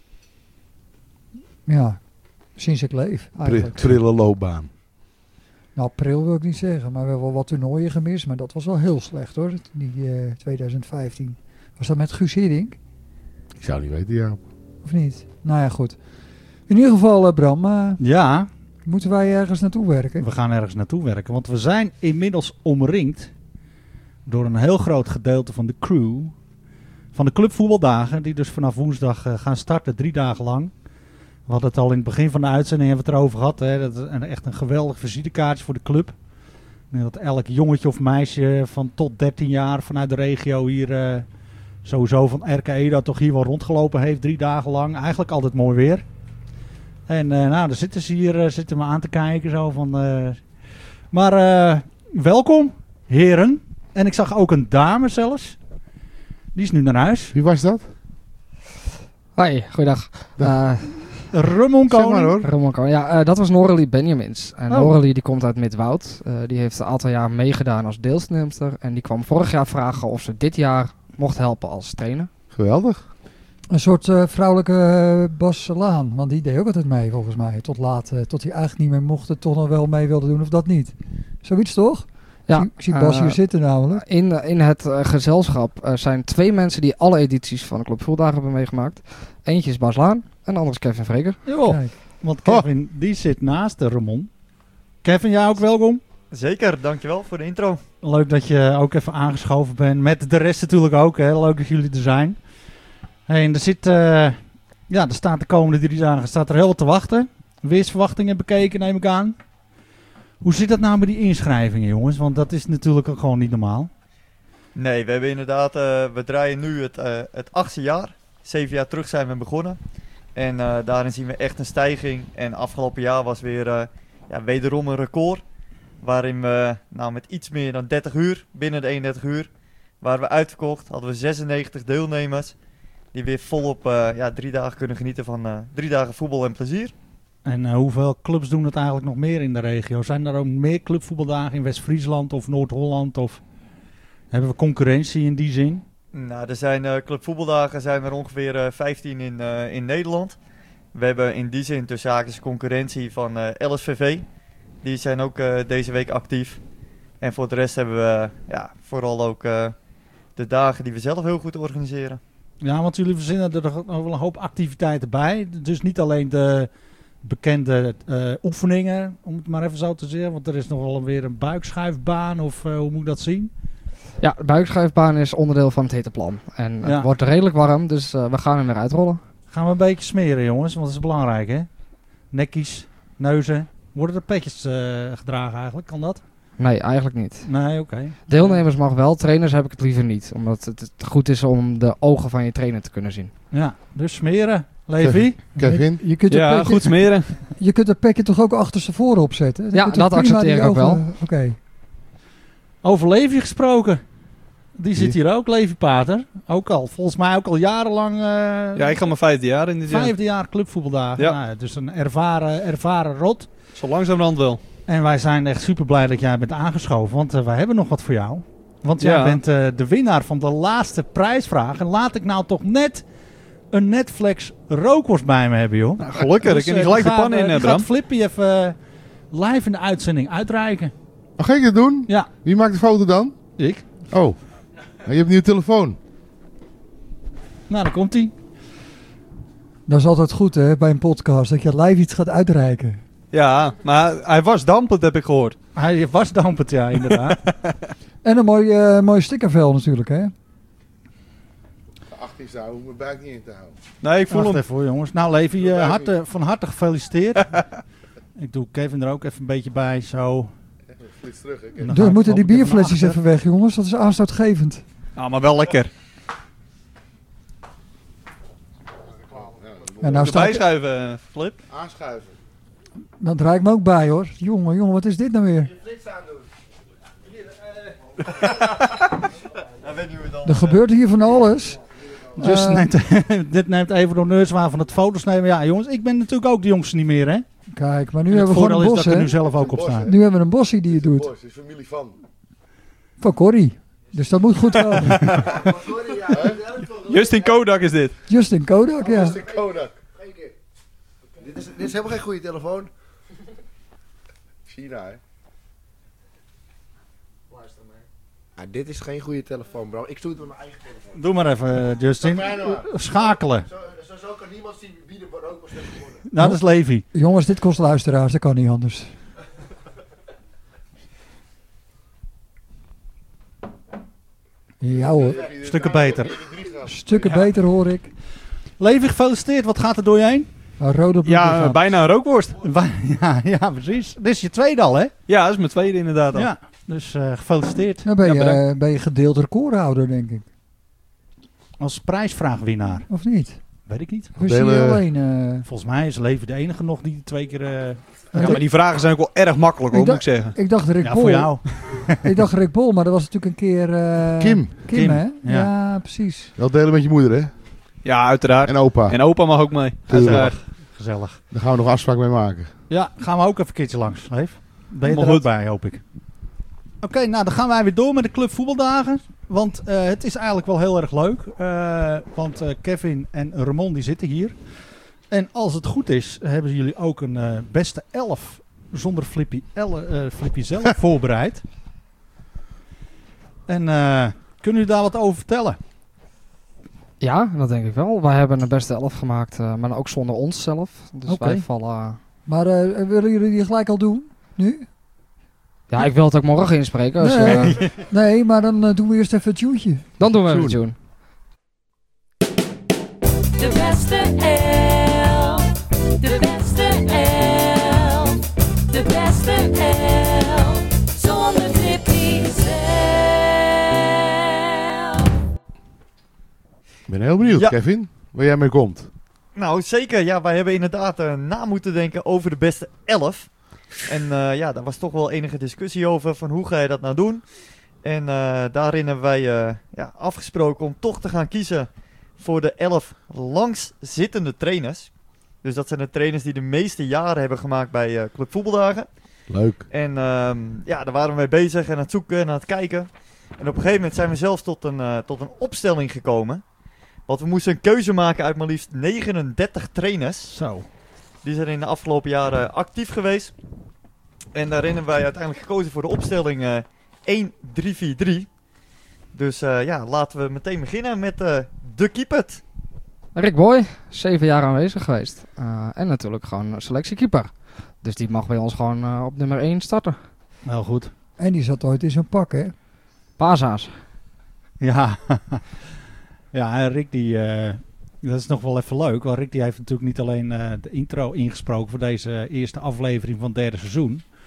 ja, sinds ik leef eigenlijk. Pri- Trille loopbaan. Nou, pril wil ik niet zeggen, maar we hebben wel wat toernooien gemist. Maar dat was wel heel slecht hoor, die uh, tweeduizend vijftien. Was dat met Guus Hiddink? Ik zou niet weten, ja. Of niet? Nou ja, goed. In ieder geval, uh, Bram, uh, Ja, moeten wij ergens naartoe werken? we gaan ergens naartoe werken. Want we zijn inmiddels omringd door een heel groot gedeelte van de crew van de clubvoetbaldagen. Die dus vanaf woensdag uh, gaan starten, drie dagen lang. We hadden het al in het begin van de uitzending hebben we het erover gehad. Hè. Dat is een, echt een geweldig visitekaartje voor de club. Ik denk dat elk jongetje of meisje van tot dertien jaar vanuit de regio hier uh, sowieso van R K Edo toch hier wel rondgelopen heeft. Drie dagen lang. Eigenlijk altijd mooi weer. En uh, nou, daar zitten ze hier uh, zitten me aan te kijken. Zo van, uh, maar uh, welkom, heren. En ik zag ook een dame zelfs. Die is nu naar huis. Wie was dat? Hoi, goeiedag. Uh, Ramon Zeg maar Koning. hoor. Ramon Koning. Ja, uh, dat was Noralie Benjamins. En Oh. Noralie die komt uit Midwoud. Uh, die heeft een aantal jaar meegedaan als deelnemster. En die kwam vorig jaar vragen of ze dit jaar mocht helpen als trainer. Geweldig. Een soort uh, vrouwelijke uh, Bas Laan, want die deed ook altijd mee volgens mij. Tot laat, uh, tot hij eigenlijk niet meer mocht, het toch nog wel mee wilde doen of dat niet. Zoiets toch? Ja, ik zie, ik zie Bas uh, hier zitten namelijk. In, uh, in het uh, gezelschap uh, zijn twee mensen die alle edities van de Club Voetbaldagen hebben meegemaakt. Eentje is Bas Laan en de andere is Kevin Vreker. Joh, Kijk. want Kevin die zit naast de Ramon. Kevin, jij ook welkom. Zeker, dankjewel voor de intro. Leuk dat je ook even aangeschoven bent. Met de rest natuurlijk ook. Hè. Leuk dat jullie er zijn. Hey, en er zit, uh, ja, er staat de komende drie dagen staat er heel wat te wachten. Weersverwachtingen bekeken, neem ik aan. Hoe zit dat nou met die inschrijvingen, jongens? Want dat is natuurlijk ook gewoon niet normaal. Nee, we hebben inderdaad, uh, we draaien nu het, uh, het achtste jaar. Zeven jaar terug zijn we begonnen. En uh, daarin zien we echt een stijging. En afgelopen jaar was weer uh, ja, wederom een record. Waarin we nou, met iets meer dan dertig uur, binnen de eenendertig uur, waren we uitverkocht. Hadden we zesennegentig deelnemers. Die weer volop uh, ja, drie dagen kunnen genieten van uh, drie dagen voetbal en plezier. En uh, hoeveel clubs doen het eigenlijk nog meer in de regio? Zijn er ook meer clubvoetbaldagen in West-Friesland of Noord-Holland? Of hebben we concurrentie in die zin? Nou, er zijn uh, clubvoetbaldagen zijn er ongeveer uh, vijftien in, uh, in Nederland. We hebben in die zin tussen haakjes concurrentie van uh, L S V V. Die zijn ook uh, deze week actief. En voor de rest hebben we uh, ja, vooral ook uh, de dagen die we zelf heel goed organiseren. Ja, want jullie verzinnen er nog wel een hoop activiteiten bij. Dus niet alleen de bekende uh, oefeningen, om het maar even zo te zeggen. Want er is nog wel weer een buikschuifbaan of uh, hoe moet ik dat zien? Ja, de buikschuifbaan is onderdeel van het hete plan. En Ja. het wordt redelijk warm, dus uh, we gaan hem weer uitrollen. Gaan we een beetje smeren, jongens, want dat is belangrijk, hè? Nekkies, neuzen. Worden er petjes uh, gedragen eigenlijk? Kan dat? Nee, eigenlijk niet. Nee, oké. Okay. Deelnemers mag wel, trainers heb ik het liever niet. Omdat het goed is om de ogen van je trainer te kunnen zien. Ja, dus smeren. Levi? Kevin? Je kunt Ja, pekje, goed smeren. Je kunt het pekje toch ook achter ze voren opzetten? Dan Ja, kunt dat toch prima accepteer die ik ook ogen- wel. Oké. Okay. Over Levi gesproken. Die zit Wie? hier ook, Levi Pater. Ook al, volgens mij ook al jarenlang. Uh, Ja, ik ga mijn vijfde jaar in dit jaar. Vijfde jaar clubvoetbaldagen. Ja. Nou, dus een ervaren, ervaren rot. Zo langzamerhand wel. En wij zijn echt super blij dat jij bent aangeschoven, want uh, wij hebben nog wat voor jou. Want jij Ja. bent uh, de winnaar van de laatste prijsvraag. En laat ik nou toch net een Netflix rookworst bij me hebben, joh. Nou, gelukkig, ik kan uh, niet gelijk de gaat, pan in, uh, hè, die Bram. gaat Flippy even uh, live in de uitzending uitreiken. Oh, ga ik dat doen? Ja. Wie maakt de foto dan? Ik? Oh, je hebt een nieuwe telefoon. Nou, daar komt hij. Dat is altijd goed hè, bij een podcast, dat je live iets gaat uitreiken. Ja, maar hij was dampend, heb ik gehoord. Hij was dampend, ja, inderdaad. En een mooi, uh, mooi stickervel natuurlijk hè. achttien zou om mijn buik niet in te houden. Nee, ik voel Wacht hem. even hoor, jongens. Nou, Levi, uh, Doe harte, van harte gefeliciteerd. Ik doe Kevin er ook even een beetje bij, zo. Even flits terug, hè. Dan ga Dan ik- moeten die loop ik even bierflesjes naar achter. even weg jongens, dat is aanstootgevend. Ja, maar wel lekker. Ja, nou Erbij staat, schuiven, eh, Flip. Aanschuiven. dan draai ik me ook bij hoor. Jongen, jongen, wat is dit nou weer? Ja, weet niet hoe het dan, Er gebeurt hier van alles. Dus Eh, neemt, dit neemt even de honneurs waar van het foto's nemen. Ja, jongens, ik ben natuurlijk ook de jongste niet meer, hè? Kijk, maar nu En het hebben we voordeel gewoon een is bos dat ik er hè. nu zelf ook op sta. Nu hebben we een bossie die het doet. Bos, is familie van. Van Corrie. Dus dat moet goed komen. Justin Kodak is dit. Justin Kodak, ja. Justin Kodak. Dit is, dit is helemaal geen goede telefoon. China, hè? Luister maar. Ja, dit is geen goede telefoon, bro. Ik doe het met mijn eigen telefoon. Doe maar even, uh, Justin. Zeg maar nou maar. Schakelen. Zo, zo, zo kan niemand zien wie de rookworst heeft gewonnen. Nou, dat is Levi. Jongens, dit kost luisteraars, dat kan niet anders. Ja hoor, Stukken beter. stukken beter hoor ik. Levi, gefeliciteerd. Wat gaat er door je heen? Een rode bloed. Ja, uh, bijna een rookworst. Ja, ja, precies. Dit is je tweede al, hè? Ja, dat is mijn tweede inderdaad al. Ja, dus uh, gefeliciteerd. Dan ben je, Ja, bedankt. eh, ben je gedeeld recordhouder, denk ik. Als prijsvraagwinnaar. Of niet? Weet ik niet. Of is hij Delen- alleen? eh, Volgens mij is Levi de enige nog die twee keer... Uh, Ja, maar die vragen zijn ook wel erg makkelijk, hoor, Ik moet ik zeggen. ik dacht Rick ja, Bol. voor jou. Ik dacht Rick Bol, maar dat was natuurlijk een keer... eh, Kim. Kim, Kim, hè? ja. Ja. precies. Wel delen met je moeder, hè? Ja, uiteraard. En opa. En opa mag ook mee. Tuurlijk. Uiteraard. Gezellig. Daar gaan we nog afspraak mee maken. Ja, gaan we ook even een keertje langs, Leef. Ben je Helemaal er ook goed. bij, hoop ik. Oké, nou dan gaan wij weer door met de Club Voetbaldagen. Want uh, het is eigenlijk wel heel erg leuk. Uh, want uh, Kevin en Ramon die zitten hier. En als het goed is, hebben jullie ook een uh, beste elf zonder Flippy, elle, uh, Flippy zelf voorbereid. En uh, kunnen jullie daar wat over vertellen? Ja, dat denk ik wel. Wij hebben een beste elf gemaakt, uh, maar ook zonder ons zelf. Dus Oké. wij vallen... Maar eh, willen jullie die gelijk al doen? Nu? Ja, ik wil het ook morgen inspreken. Dus, Nee. uh, Nee, maar dan eh, doen we eerst even het tuentje. dan doen we even June. De beste elf. De beste elf. De beste elf. Zonder Flippy zelf. Ik ben heel benieuwd, Ja. Kevin, waar jij mee komt. Nou, zeker. Ja, wij hebben inderdaad uh, na moeten denken over de beste elf. En uh, ja, daar was toch wel enige discussie over van hoe ga je dat nou doen. En uh, daarin hebben wij uh, ja, afgesproken om toch te gaan kiezen voor de elf langstzittende trainers. Dus dat zijn de trainers die de meeste jaren hebben gemaakt bij uh, Club Voetbaldagen. Leuk. En um, ja, daar waren we mee bezig en aan het zoeken en aan het kijken. En op een gegeven moment zijn we zelfs tot een, uh, tot een opstelling gekomen. Want we moesten een keuze maken uit maar liefst negenendertig trainers. Zo. Die zijn in de afgelopen jaren actief geweest. En daarin hebben wij uiteindelijk gekozen voor de opstelling uh, één drie vier drie. Dus uh, ja, laten we meteen beginnen met uh, de keeper. Rick Boy, zeven jaar aanwezig geweest. Uh, en natuurlijk gewoon selectiekeeper. Dus die mag bij ons gewoon uh, op nummer één starten. Heel goed. En die zat ooit in zo'n pak, hè? Pasa's. Ja. Ja, en Rick die... Uh, dat is nog wel even leuk. Want Rick die heeft natuurlijk niet alleen uh, de intro ingesproken voor deze eerste aflevering van het derde seizoen.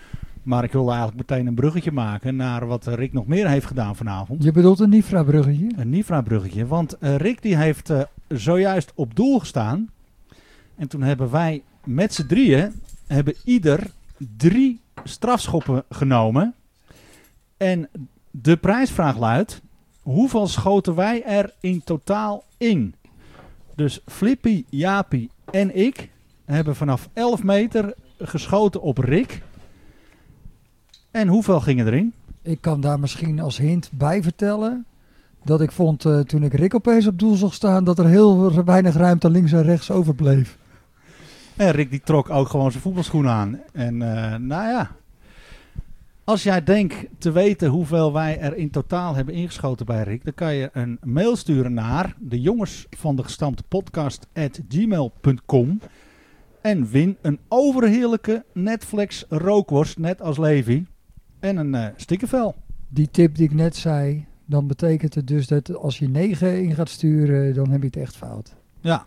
Maar ik wilde eigenlijk meteen een bruggetje maken naar wat uh, Rick nog meer heeft gedaan vanavond. Je bedoelt een Nifra-bruggetje? Een Nifra-bruggetje. Want uh, Rick die heeft uh, zojuist op doel gestaan. En toen hebben wij met z'n drieën hebben ieder drie strafschoppen genomen. En de prijsvraag luidt: hoeveel schoten wij er in totaal in? Dus Flippy, Jaapie en ik hebben vanaf elf meter geschoten op Rick. En hoeveel gingen erin? Ik kan daar misschien als hint bij vertellen dat ik vond uh, toen ik Rick opeens op doel zag staan dat er heel weinig ruimte links en rechts overbleef. En Rick die trok ook gewoon zijn voetbalschoenen aan. En uh, nou ja, als jij denkt te weten hoeveel wij er in totaal hebben ingeschoten bij Rick, dan kan je een mail sturen naar de jongens van de gestampte podcast at gmail punt com en win een overheerlijke Netflix rookworst, net als Levi, en een uh, stickervel. Die tip die ik net zei, dan betekent het dus dat als je negen in gaat sturen, dan heb je het echt fout. Ja.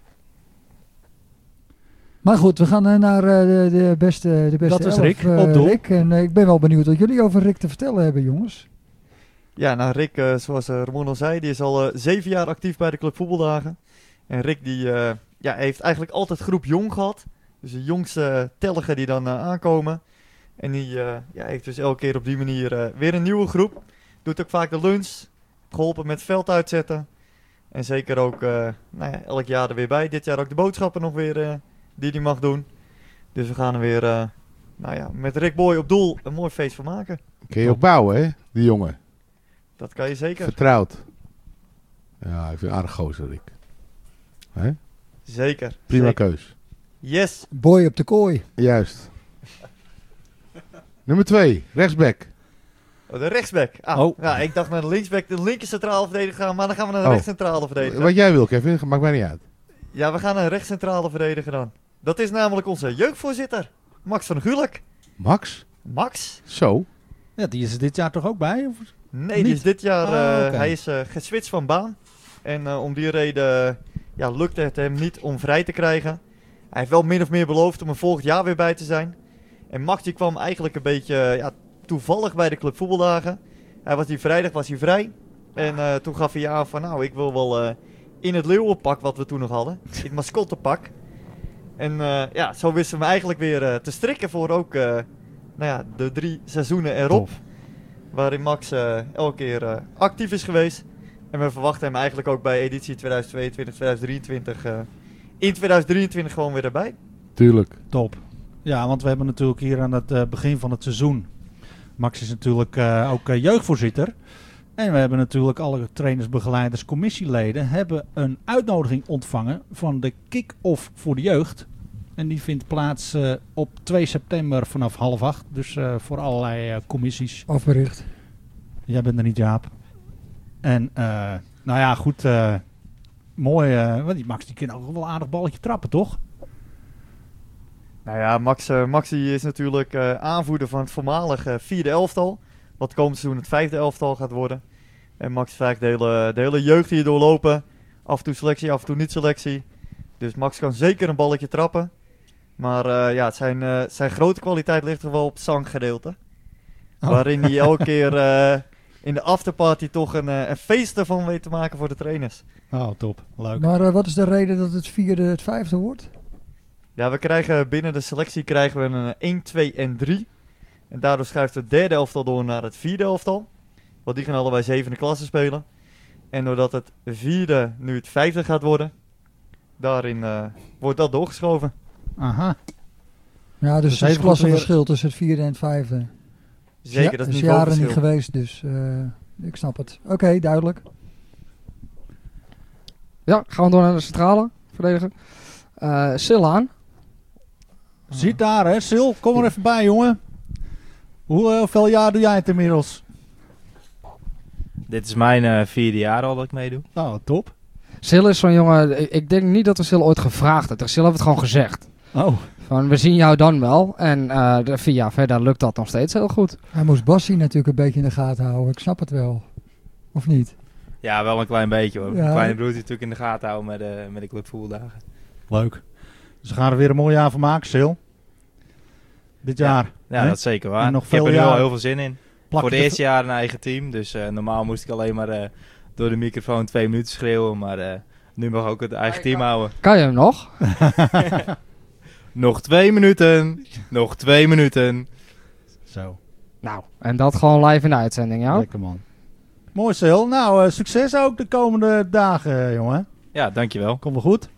Maar goed, we gaan uh, naar uh, de, de beste de beste Dat is elf, Rick, uh, op doel. Rick. En uh, ik ben wel benieuwd wat jullie over Rick te vertellen hebben, jongens. Ja, nou Rick, uh, zoals uh, Ramon al zei, die is al uh, zeven jaar actief bij de Club Voetbaldagen. En Rick die uh, ja, heeft eigenlijk altijd groep jong gehad. Dus de jongste telligen die dan uh, aankomen. En die uh, ja, heeft dus elke keer op die manier uh, weer een nieuwe groep. Doet ook vaak de lunch, geholpen met veld uitzetten. En zeker ook uh, nou ja, elk jaar er weer bij. Dit jaar ook de boodschappen nog weer uh, die hij mag doen. Dus we gaan er weer uh, nou ja, met Rick Boy op doel een mooi feest van maken. Kun je ook bouwen, hè, die jongen? Dat kan je zeker. Vertrouwd. Ja, ik vind een aardig gozer, Rick. Hè? Zeker. Prima zeker. keus. Yes. Boy op de kooi. Juist. Nummer twee, rechtsback. Oh, de rechtsback. Ah, Oh. ja, ik dacht naar de linksback, de linker centrale verdediger gaan, maar dan gaan we naar de Oh. rechtscentrale verdediger. Wat jij wil, Kevin, maakt mij niet uit. Ja, we gaan naar een rechtscentrale verdediger dan. Dat is namelijk onze jeugdvoorzitter, Max van Gulik. Max? Max? Zo. Ja, die is er dit jaar toch ook bij? Of? Nee, Niet? die is dit jaar, Ah, uh, oké. hij is uh, geswitcht van baan. En uh, om die reden uh, ja, lukte het hem niet om vrij te krijgen. Hij heeft wel min of meer beloofd om er volgend jaar weer bij te zijn. En Max die kwam eigenlijk een beetje uh, ja, toevallig bij de Club Voetbaldagen. Hij was die vrijdag was hij vrij. En uh, toen gaf hij aan van nou, ik wil wel uh, in het leeuwenpak wat we toen nog hadden. In het mascottepak. En uh, ja, zo wisten we hem eigenlijk weer uh, te strikken voor ook uh, nou ja, de drie seizoenen erop. Top. Waarin Max uh, elke keer uh, actief is geweest. En we verwachten hem eigenlijk ook bij editie tweeduizend tweeëntwintig tweeduizend drieëntwintig uh, in tweeduizend drieëntwintig gewoon weer erbij. Tuurlijk. Top. Ja, want we hebben natuurlijk hier aan het uh, begin van het seizoen. Max is natuurlijk uh, ook uh, jeugdvoorzitter. En we hebben natuurlijk alle trainers, begeleiders, commissieleden hebben een uitnodiging ontvangen van de kick-off voor de jeugd. En die vindt plaats uh, op twee september vanaf half acht. Dus uh, voor allerlei uh, commissies. Afbericht. Jij bent er niet, Jaap. En uh, nou ja, goed. Uh, mooi. Uh, want die Max die kan ook wel een aardig balletje trappen, toch? Nou ja, Max, uh, Max die is natuurlijk uh, aanvoerder van het voormalige vierde elftal. Wat komend seizoen het vijfde elftal gaat worden. En Max heeft eigenlijk de hele, de hele jeugd hier doorlopen. Af en toe selectie, af en toe niet selectie. Dus Max kan zeker een balletje trappen. Maar uh, ja, zijn, uh, zijn grote kwaliteit ligt er wel op het zanggedeelte. Oh. Waarin hij elke keer uh, in de afterparty toch een, uh, een feest ervan weet te maken voor de trainers. Oh, top. Leuk. Maar uh, wat is de reden dat het vierde het vijfde wordt? Ja, we krijgen binnen de selectie krijgen we een één, twee en drie. En daardoor schuift het derde elftal door naar het vierde elftal. Want die gaan allebei zevende klasse spelen. En doordat het vierde nu het vijfde gaat worden, daarin uh, wordt dat doorgeschoven. Aha. Ja, dus Dus het is even klassenverschil tussen het vierde en het vijfde. Zeker, Ja, dat is is niet jaren niet geweest, dus uh, ik snap het. Oké, okay, duidelijk. Ja, gaan we door naar de centrale verdediger. Uh, Silaan. Zit daar, hè, Sil. Kom er even bij, jongen. Hoe, uh, hoeveel jaar doe jij het inmiddels? Dit is mijn uh, vierde jaar al dat ik meedoe. Oh, top. Sil is zo'n jongen, ik, ik denk niet dat we Sil ooit gevraagd hebben. Sil heeft het gewoon gezegd. Oh. Van, we zien jou dan wel. En uh, de vier jaar verder lukt dat nog steeds heel goed. Hij moest Bassie natuurlijk een beetje in de gaten houden. Ik snap het wel. Of niet? Ja, wel een klein beetje hoor. Ja. Mijn kleine broertje natuurlijk in de gaten houden met, uh, met de Club Voetbaldagen. Leuk. Dus we gaan er weer een mooi jaar van maken, Sil. dit Ja. jaar. Ja, hè? dat is zeker waar. En nog Ik heb veel er nu al jaar heel veel zin in. plak Voor je het er- eerste jaar een eigen team. Dus uh, normaal moest ik alleen maar uh, door de microfoon twee minuten schreeuwen. Maar uh, nu mag ik ook het eigen team houden. Kan je hem nog? Nog twee minuten. Nog twee minuten. Zo. Nou, en dat gewoon live in de uitzending, ja? Lekker man. Mooi Sil. Nou, uh, succes ook de komende dagen, uh, jongen. Ja, dankjewel. Komt wel goed.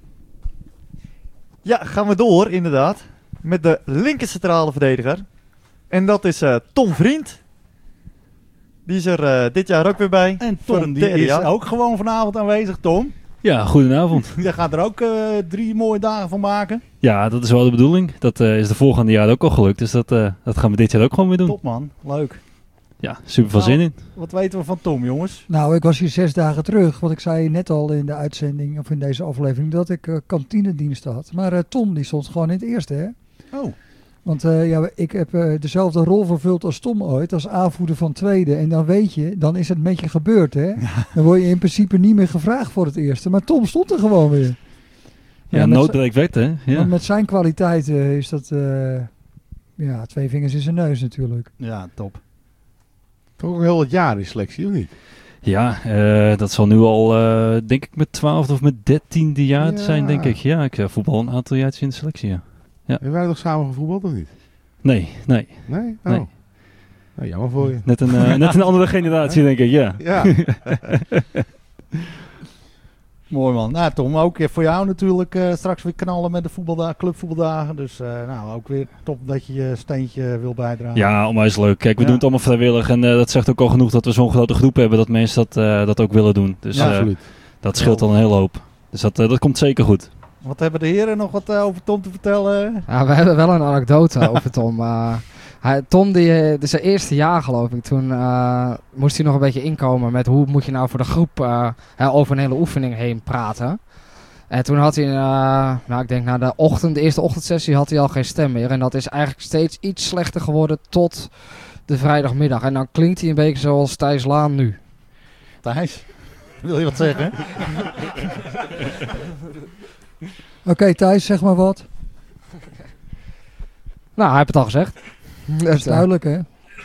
Ja, gaan we door inderdaad. Met de linker centrale verdediger. En dat is uh, Tom Vriend. Die is er uh, dit jaar ook weer bij. En voor Tom, het die derde is jaar. ook gewoon vanavond aanwezig, Tom. Ja, goedenavond. Jij gaat er ook uh, drie mooie dagen van maken. Ja, dat is wel de bedoeling. Dat uh, is de volgende jaar ook al gelukt. Dus dat, uh, dat gaan we dit jaar ook gewoon weer doen. Top man, leuk. Ja, super veel Nou, zin in. Wat weten we van Tom, jongens? Nou, ik was hier zes dagen terug. Want ik zei net al in de uitzending, of in deze aflevering, dat ik uh, kantinedienst had. Maar uh, Tom, die stond gewoon in het eerste, hè? Oh. Want uh, ja, ik heb uh, dezelfde rol vervuld als Tom ooit, als aanvoerder van tweede. En dan weet je, dan is het met je gebeurd, hè? Dan word je in principe niet meer gevraagd voor het eerste. Maar Tom stond er gewoon weer. Ja, met nood zi- breekt wet, hè? Ja. Want met zijn kwaliteit uh, is dat, uh, ja, twee vingers in zijn neus natuurlijk. Ja, top. Toch ook heel het jaar in selectie, of niet? Ja, uh, dat zal nu al, uh, denk ik, met twaalfde of met dertiende jaar Ja. zijn, denk ik. Ja, ik uh, voetbal een aantal jaar in de selectie, ja. Ja. Hebben wij toch samen gevoetbald, of niet? Nee, nee. Nee? Oh. Nee. Nou, jammer voor je. Net een, uh, net een andere generatie, denk ik, ja. Ja. Mooi man. Nou Tom, ook voor jou natuurlijk uh, straks weer knallen met de voetbalda- clubvoetbaldagen. Dus uh, nou, ook weer top dat je je steentje wil bijdragen. Ja, onwijs leuk. Kijk, we Ja. doen het allemaal vrijwillig. En uh, dat zegt ook al genoeg dat we zo'n grote groep hebben dat mensen dat, uh, dat ook willen doen. Dus Ja, uh, absoluut. dat scheelt al een hele hoop. Dus dat, uh, dat komt zeker goed. Wat hebben de heren nog wat uh, over Tom te vertellen? Ja, we hebben wel een anekdote over Tom. Uh, hij, Tom, die, uh, dit is zijn eerste jaar geloof ik. Toen uh, moest hij nog een beetje inkomen met hoe moet je nou voor de groep uh, hè, over een hele oefening heen praten. En toen had hij, uh, nou ik denk na de ochtend, de eerste ochtendsessie had hij al geen stem meer. En dat is eigenlijk steeds iets slechter geworden tot de vrijdagmiddag. En dan klinkt hij een beetje zoals Thijs Laan nu. Thijs, wil je wat zeggen? Oké, okay, Thijs, zeg maar wat. Nou, hij heeft het al gezegd. Dat is duidelijk, hè?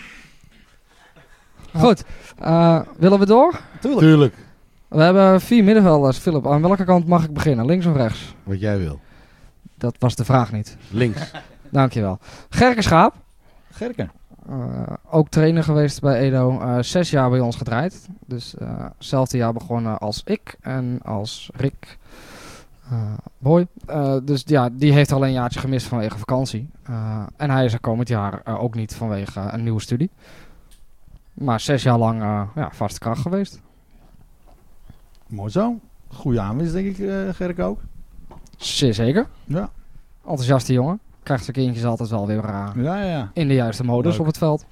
Goed, uh, willen we door? Tuurlijk. Tuurlijk. We hebben vier middenvelders. Philip, aan welke kant mag ik beginnen? Links of rechts? Wat jij wil. Dat was de vraag niet. Links. Dankjewel. Gerke Schaap. Gerke. Uh, ook trainer geweest bij Edo. Uh, zes jaar bij ons gedraaid. Dus uh, hetzelfde jaar begonnen als ik en als Rick. Uh, Boy. Uh, dus ja, die heeft al een jaartje gemist vanwege vakantie. Uh, en hij is er komend jaar uh, ook niet vanwege uh, een nieuwe studie. Maar zes jaar lang uh, ja, vaste kracht geweest. Mooi zo. Goeie aanwinst denk ik, uh, Gerk ook. Zeer zeker. Ja. Enthousiaste jongen. Krijgt zijn kindjes altijd wel weer uh, Ja, ja, ja. in de juiste modus Leuk. op het veld.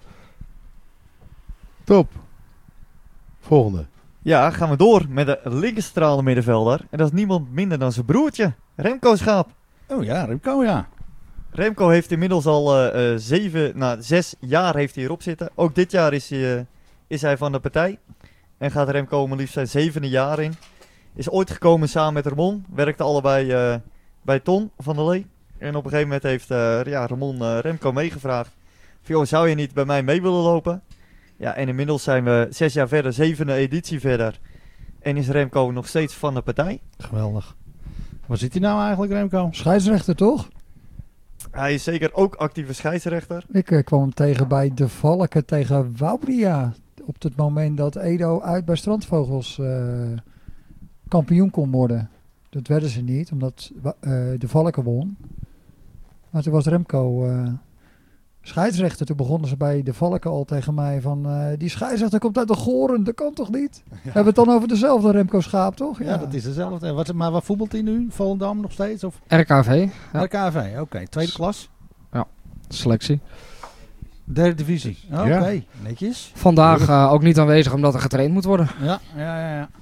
Top. Volgende. Ja, gaan we door met de linker centrale middenvelder. En dat is niemand minder dan zijn broertje, Remco Schaap. Oh ja, Remco, ja. Remco heeft inmiddels al uh, uh, zeven, nou, zes jaar heeft hij erop zitten. Ook dit jaar is hij, uh, is hij van de partij. En gaat Remco maar liefst zijn zevende jaar in. Is ooit gekomen samen met Ramon. Werkte allebei uh, bij Ton van der Lee. En op een gegeven moment heeft uh, ja, Ramon uh, Remco meegevraagd. Van, joh, zou je niet bij mij mee willen lopen? Ja, en inmiddels zijn we zes jaar verder, zevende editie verder. En is Remco nog steeds van de partij. Geweldig. Waar zit hij nou eigenlijk, Remco? Scheidsrechter, toch? Hij is zeker ook actieve scheidsrechter. Ik uh, kwam hem tegen bij De Valken tegen Woudia. Op het moment dat Edo uit bij Strandvogels uh, kampioen kon worden. Dat werden ze niet, omdat uh, De Valken won. Maar toen was Remco uh, scheidsrechter. Toen begonnen ze bij De Valken al tegen mij van... Uh, die scheidsrechter komt uit de Goren, dat kan toch niet? Ja. We hebben het dan over dezelfde Remco Schaap, toch? Ja, ja dat is dezelfde. En wat, maar waar voetbalt hij nu? Volendam nog steeds? Of? R K V. Ja. R K V, oké. Okay. Tweede klas? Ja, selectie. Derde divisie. Oké, okay. ja. Netjes. Vandaag uh, ook niet aanwezig omdat er getraind moet worden. Ja, ja, ja. ja.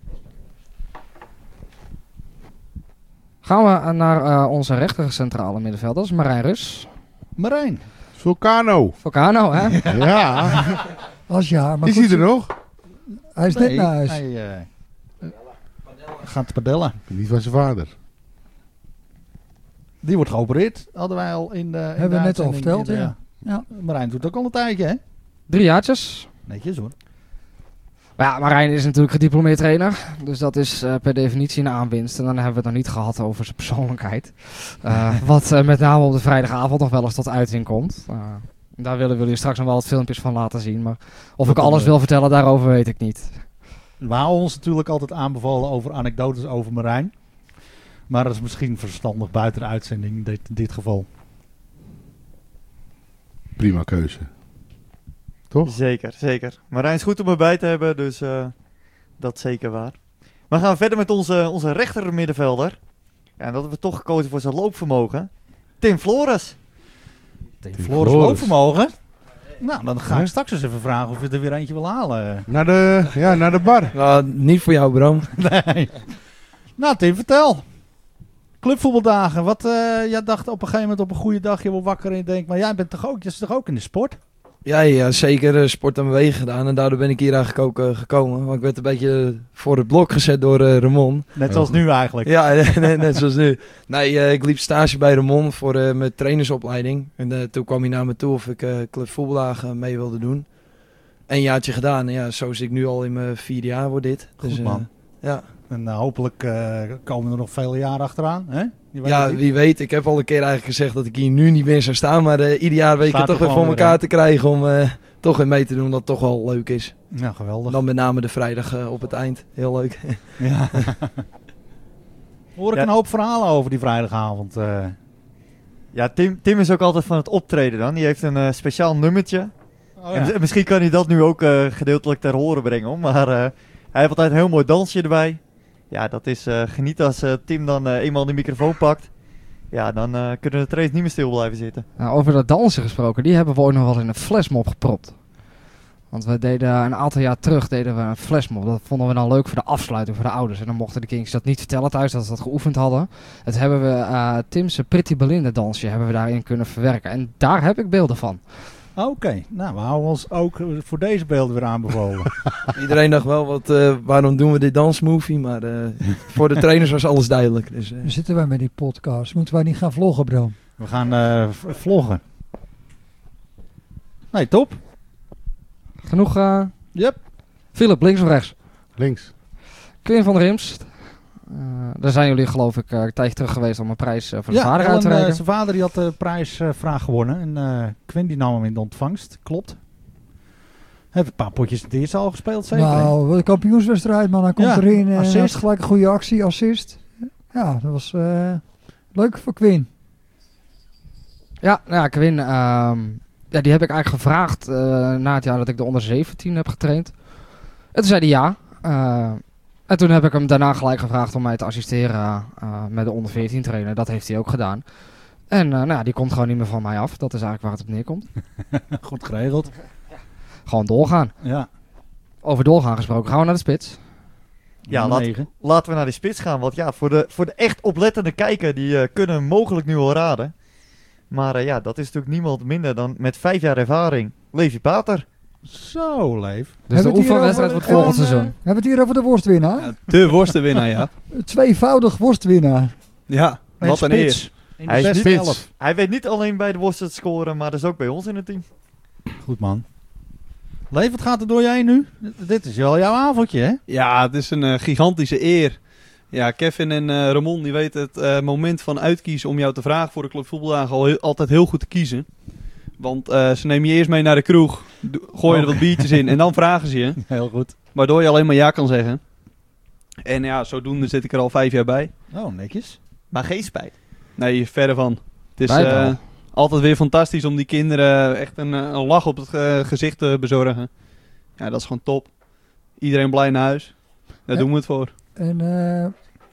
Gaan we naar uh, onze rechter centrale middenveld. Dat is Marijn Rus. Marijn. Vulcano. Vulcano, hè? Ja. Als jaar. Maar is goed, hij er nog? Hij is nee, net naar huis. Hij uh, gaat padellen. Niet van zijn vader. Die wordt geopereerd, hadden wij al in de in Hebben de we net al uitzending. verteld, In ja. de- ja. Marijn doet ook al een tijdje, hè? Drie jaartjes. Netjes hoor. Maar ja, Marijn is natuurlijk gediplomeerd trainer. Dus dat is uh, per definitie een aanwinst. En dan hebben we het nog niet gehad over zijn persoonlijkheid. Uh, wat uh, met name op de vrijdagavond nog wel eens tot uiting komt. Uh, daar willen we jullie straks nog wel wat filmpjes van laten zien. Maar of Dat ik alles we- wil vertellen, daarover weet ik niet. We houden ons natuurlijk altijd aanbevolen over anekdotes over Marijn. Maar dat is misschien verstandig buiten de uitzending in dit, in dit geval. Prima keuze. Toch? Zeker, zeker. Marijn is goed om erbij te hebben, dus uh, dat is zeker waar. We gaan verder met onze, onze rechter middenvelder. Ja, en dat hebben we toch gekozen voor zijn loopvermogen. Tim Flores. Tim Flores loopvermogen. Nou, dan ga ik straks eens even vragen of je er weer eentje wil halen. Naar de, ja, naar de bar. Nou, niet voor jou, Bram. Nee. Nou, Tim, vertel. Clubvoetbaldagen. Wat, uh, jij dacht op een gegeven moment op een goede dag, je wordt wakker en je denkt, maar jij bent toch ook, je is toch ook in de sport? Ja, ja, zeker uh, sport en bewegen gedaan. En daardoor ben ik hier eigenlijk ook uh, gekomen. Want ik werd een beetje voor het blok gezet door uh, Ramon. Net zoals nu eigenlijk. Ja, net, net zoals nu. Nee, uh, ik liep stage bij Ramon voor uh, mijn trainersopleiding. En uh, toen kwam hij naar me toe of ik uh, clubvoetbaldagen mee wilde doen. Een jaartje gedaan. En ja, zo zit ik nu al in mijn vierde jaar voor dit. Goed dus, uh, man. Ja. En uh, hopelijk uh, komen er nog vele jaren achteraan. Hè? Je weet Ja, het niet. wie weet. Ik heb al een keer eigenlijk gezegd dat ik hier nu niet meer zou staan. Maar uh, ieder jaar weet ik Staat het toch er weer voor gewoon elkaar weer te krijgen om uh, toch weer mee te doen. Dat toch wel leuk is. Ja, geweldig. Dan met name de vrijdag uh, op het eind. Heel leuk. Ja. Hoor ik Ja. een hoop verhalen over die vrijdagavond. Uh. Ja, Tim, Tim is ook altijd van het optreden dan. Die heeft een uh, speciaal nummertje. Oh, ja. En mis- misschien kan hij dat nu ook uh, gedeeltelijk ter horen brengen. hoor. Maar uh, hij heeft altijd een heel mooi dansje erbij. Ja, dat is uh, genieten als uh, Tim dan uh, eenmaal de microfoon pakt. Ja, dan uh, kunnen de trainers niet meer stil blijven zitten. Nou, over dat dansen gesproken, die hebben we ooit nog wel in een flashmob gepropt. Want we deden een aantal jaar terug deden we een flashmob. Dat vonden we dan leuk voor de afsluiting voor de ouders. En dan mochten de kindjes dat niet vertellen thuis, dat ze dat geoefend hadden. Het hebben we uh, Tim's Pretty Belinda dansje hebben we daarin kunnen verwerken. En daar heb ik beelden van. Oké, okay. Nou, we houden ons ook voor deze beelden weer aanbevolen. Iedereen dacht wel, wat, uh, waarom doen we dit dansmovie? Maar uh, voor de trainers was alles duidelijk. Dus, uh. Dan zitten wij met die podcast. Moeten wij niet gaan vloggen, bro? We gaan uh, v- vloggen. Nee, top. Genoeg. Uh, yep. Philip, links of rechts? Links. Quinn van der Rimst. Uh, daar zijn jullie geloof ik uh, een tijdje terug geweest om een prijs uh, voor de Ja, vader Ellen, uit te uh, reiken. zijn vader die had de prijsvraag gewonnen. En uh, Quinn die nam hem in de ontvangst. Klopt. Heeft een paar potjes in de eerste al gespeeld, zeker? Nou, wat een kampioenswedstrijd, man. Hij komt Ja, erin en assist. had gelijk een goede actie, assist. Ja, dat was uh, leuk voor Quinn. Ja, nou ja, Quinn, uh, ja, die heb ik eigenlijk gevraagd uh, na het jaar dat ik de onder zeventien heb getraind. En toen zei hij ja. Uh, en toen heb ik hem daarna gelijk gevraagd om mij te assisteren uh, met de onder veertien trainer. Dat heeft hij ook gedaan. En uh, nou ja, die komt gewoon niet meer van mij af. Dat is eigenlijk waar het op neerkomt. Goed geregeld. Gewoon doorgaan. Ja. Over doorgaan gesproken, gaan we naar de spits. Ja, laat, laten we naar de spits gaan. Want ja, voor de, voor de echt oplettende kijker, die uh, kunnen hem mogelijk nu wel raden. Maar uh, ja, dat is natuurlijk niemand minder dan met vijf jaar ervaring, Levi Pater. Zo, Leef. Dus de oefenwedstrijd wordt volgend seizoen. Hebben we het hier over de worstwinnaar? Ja, de worstenwinnaar, ja. Tweevoudig worstwinnaar. Ja, wat een eer. Hij, is niet, hij weet niet alleen bij de worsten te scoren, maar dus ook bij ons in het team. Goed man. Leef, wat gaat er door jij nu? Dit is wel jouw avondje, hè? Ja, het is een uh, gigantische eer. Ja, Kevin en uh, Ramon die weten het uh, moment van uitkiezen om jou te vragen voor de Club Voetbaldagen al heel, altijd heel goed te kiezen. Want uh, ze nemen je eerst mee naar de kroeg, do- gooien er wat biertjes in en dan vragen ze je. Heel goed. Waardoor je alleen maar ja kan zeggen. En ja, zodoende zit ik er al vijf jaar bij. Oh, netjes. Maar geen spijt. Nee, verre van. Het is Wij uh, wel. altijd weer fantastisch om die kinderen echt een, een lach op het uh, gezicht te bezorgen. Ja, dat is gewoon top. Iedereen blij naar huis. Daar Ja. doen we het voor. En uh,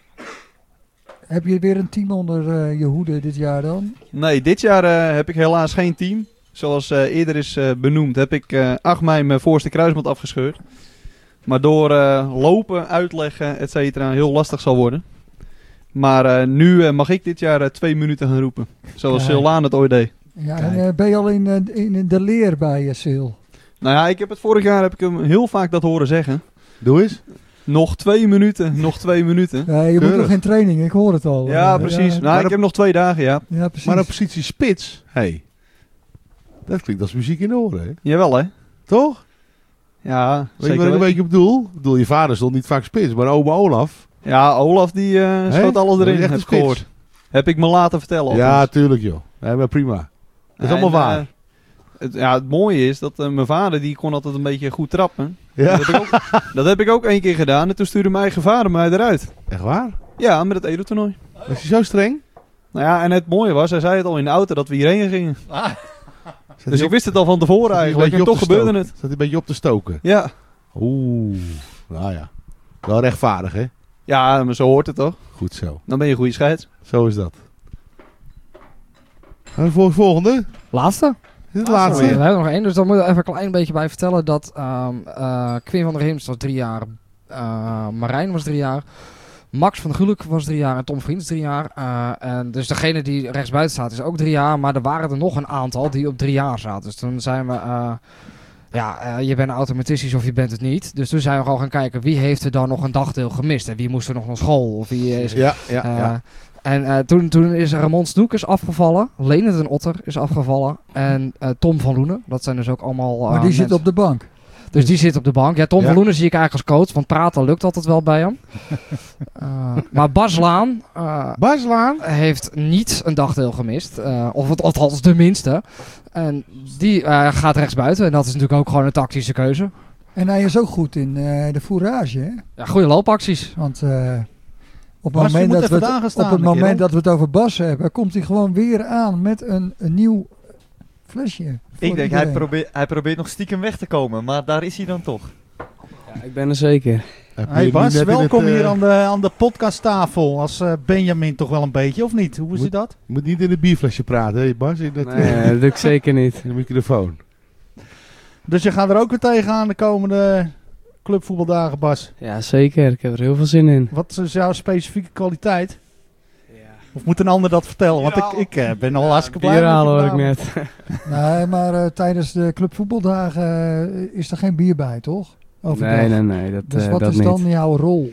heb je weer een team onder uh, je hoede dit jaar dan? Nee, dit jaar uh, heb ik helaas geen team. Zoals uh, eerder is uh, benoemd, heb ik uh, acht mei mijn voorste kruisband afgescheurd. Maar door uh, lopen, uitleggen, et cetera, heel lastig zal worden. Maar uh, nu uh, mag ik dit jaar uh, twee minuten gaan roepen. Zoals Kijk. Sillaan het ooit deed. Ja, en uh, ben je al in, uh, in de leer bij je, Sil? Nou ja, ik heb het vorig jaar heb ik hem heel vaak dat horen zeggen. Doe eens. Nog twee minuten, nog twee minuten. Ja, je moet Keurig. nog in training, ik hoor het al. Ja, Eh, precies. Ja, nou, ik op- heb nog twee dagen, ja. ja, precies. Maar op positie spits, hey, dat klinkt als muziek in de oren, hè? Jawel, hè? Toch? Ja, Weet je zeker wat ik een weten. beetje bedoel? Ik bedoel, je vader stond niet vaak spits, maar oma Olaf. Ja, Olaf die eh, schoot alles Dat is erin, echt heb een ik spits. gehoord. Heb ik me laten vertellen. Ja, althans. tuurlijk joh. Nee, maar prima. Dat is En, allemaal eh, waar. het, ja, het mooie is dat eh, mijn vader die kon altijd een beetje goed trappen. Ja. Dat, heb ik ook, dat heb ik ook één keer gedaan en toen stuurde mijn eigen vader mij eruit. Echt waar? Ja, met het Edo-toernooi. Is hij zo streng? Nou ja, en het mooie was, hij zei het al in de auto dat we hierheen gingen. Zat Dus hij ik op- wist het al van tevoren zat hij een eigenlijk en beetje toch op te gebeurde stoken? het. Zat hij een beetje op te stoken? Ja. Oeh, nou ja. Wel rechtvaardig, hè? Ja, maar zo hoort het toch? Goed zo. Dan ben je een goede scheids. Zo is dat. En voor het volgende? Laatste. Dit is het We laatste. hebben nog één, dus daar moet ik even een klein beetje bij vertellen dat ehm eh Quinn van der Hims was drie jaar, eh, Marijn was drie jaar, Max van der Gulik was drie jaar en Tom Vriends drie jaar. Eh, en dus degene die rechtsbuiten staat is ook drie jaar, maar er waren er nog een aantal die op drie jaar zaten. Dus toen zijn we, eh, ja, eh, je bent automatistisch of je bent het niet. Dus toen zijn we gewoon gaan kijken wie heeft er dan nog een dagdeel gemist en wie moest er nog naar school of wie is... Ja, ja, eh, ja. En eh, toen, toen is Ramon Snoek is afgevallen, Leonard en Otter is afgevallen en eh, Tom van Loenen. Dat zijn dus ook allemaal... eh, Maar die zit mensen- op de bank. Dus die zit op de bank. Ja, Tom Ja. van Loenen zie ik eigenlijk als coach, want praten lukt altijd wel bij hem. Eh, maar Bas Laan, eh, Bas Laan heeft niet een dagdeel gemist. eh, of het althans de minste. En die eh, gaat rechtsbuiten en dat is natuurlijk ook gewoon een tactische keuze. En hij is ook goed in eh, de fourage, hè? Ja, goede loopacties. Want eh, op het Bas, je moment, moet dat we, even het, aangestaan, op het kerel. moment dat we het over Bas hebben, komt hij gewoon weer aan met een, een nieuw flesje. voor Ik denk, hij, iedereen. probeert, hij probeert nog stiekem weg te komen, maar daar is hij dan toch. Ja, ik ben er zeker. Heb je Hey nu Bas, net in welkom het, eh, hier aan de, aan de podcasttafel. Als eh, Benjamin toch wel een beetje, of niet? Hoe is Moet- dat? Je moet niet in het bierflesje praten, hè Bas? In, dat, Nee, eh, dat doe ik zeker niet. in de microfoon. Dus je gaat er ook weer tegenaan de komende clubvoetbaldagen, Bas. Ja, zeker. Ik heb er heel veel zin in. Wat is jouw specifieke kwaliteit? Of moet een ander dat vertellen? Want ik, ik eh, ben al hartstikke blij. Bier met je halen hoor ik vanavond. net. Nee, maar eh, tijdens de clubvoetbaldagen eh, is er geen bier bij, toch? Overdag. Nee, nee, nee. Dat, Dus eh, wat dat is niet. dan jouw rol?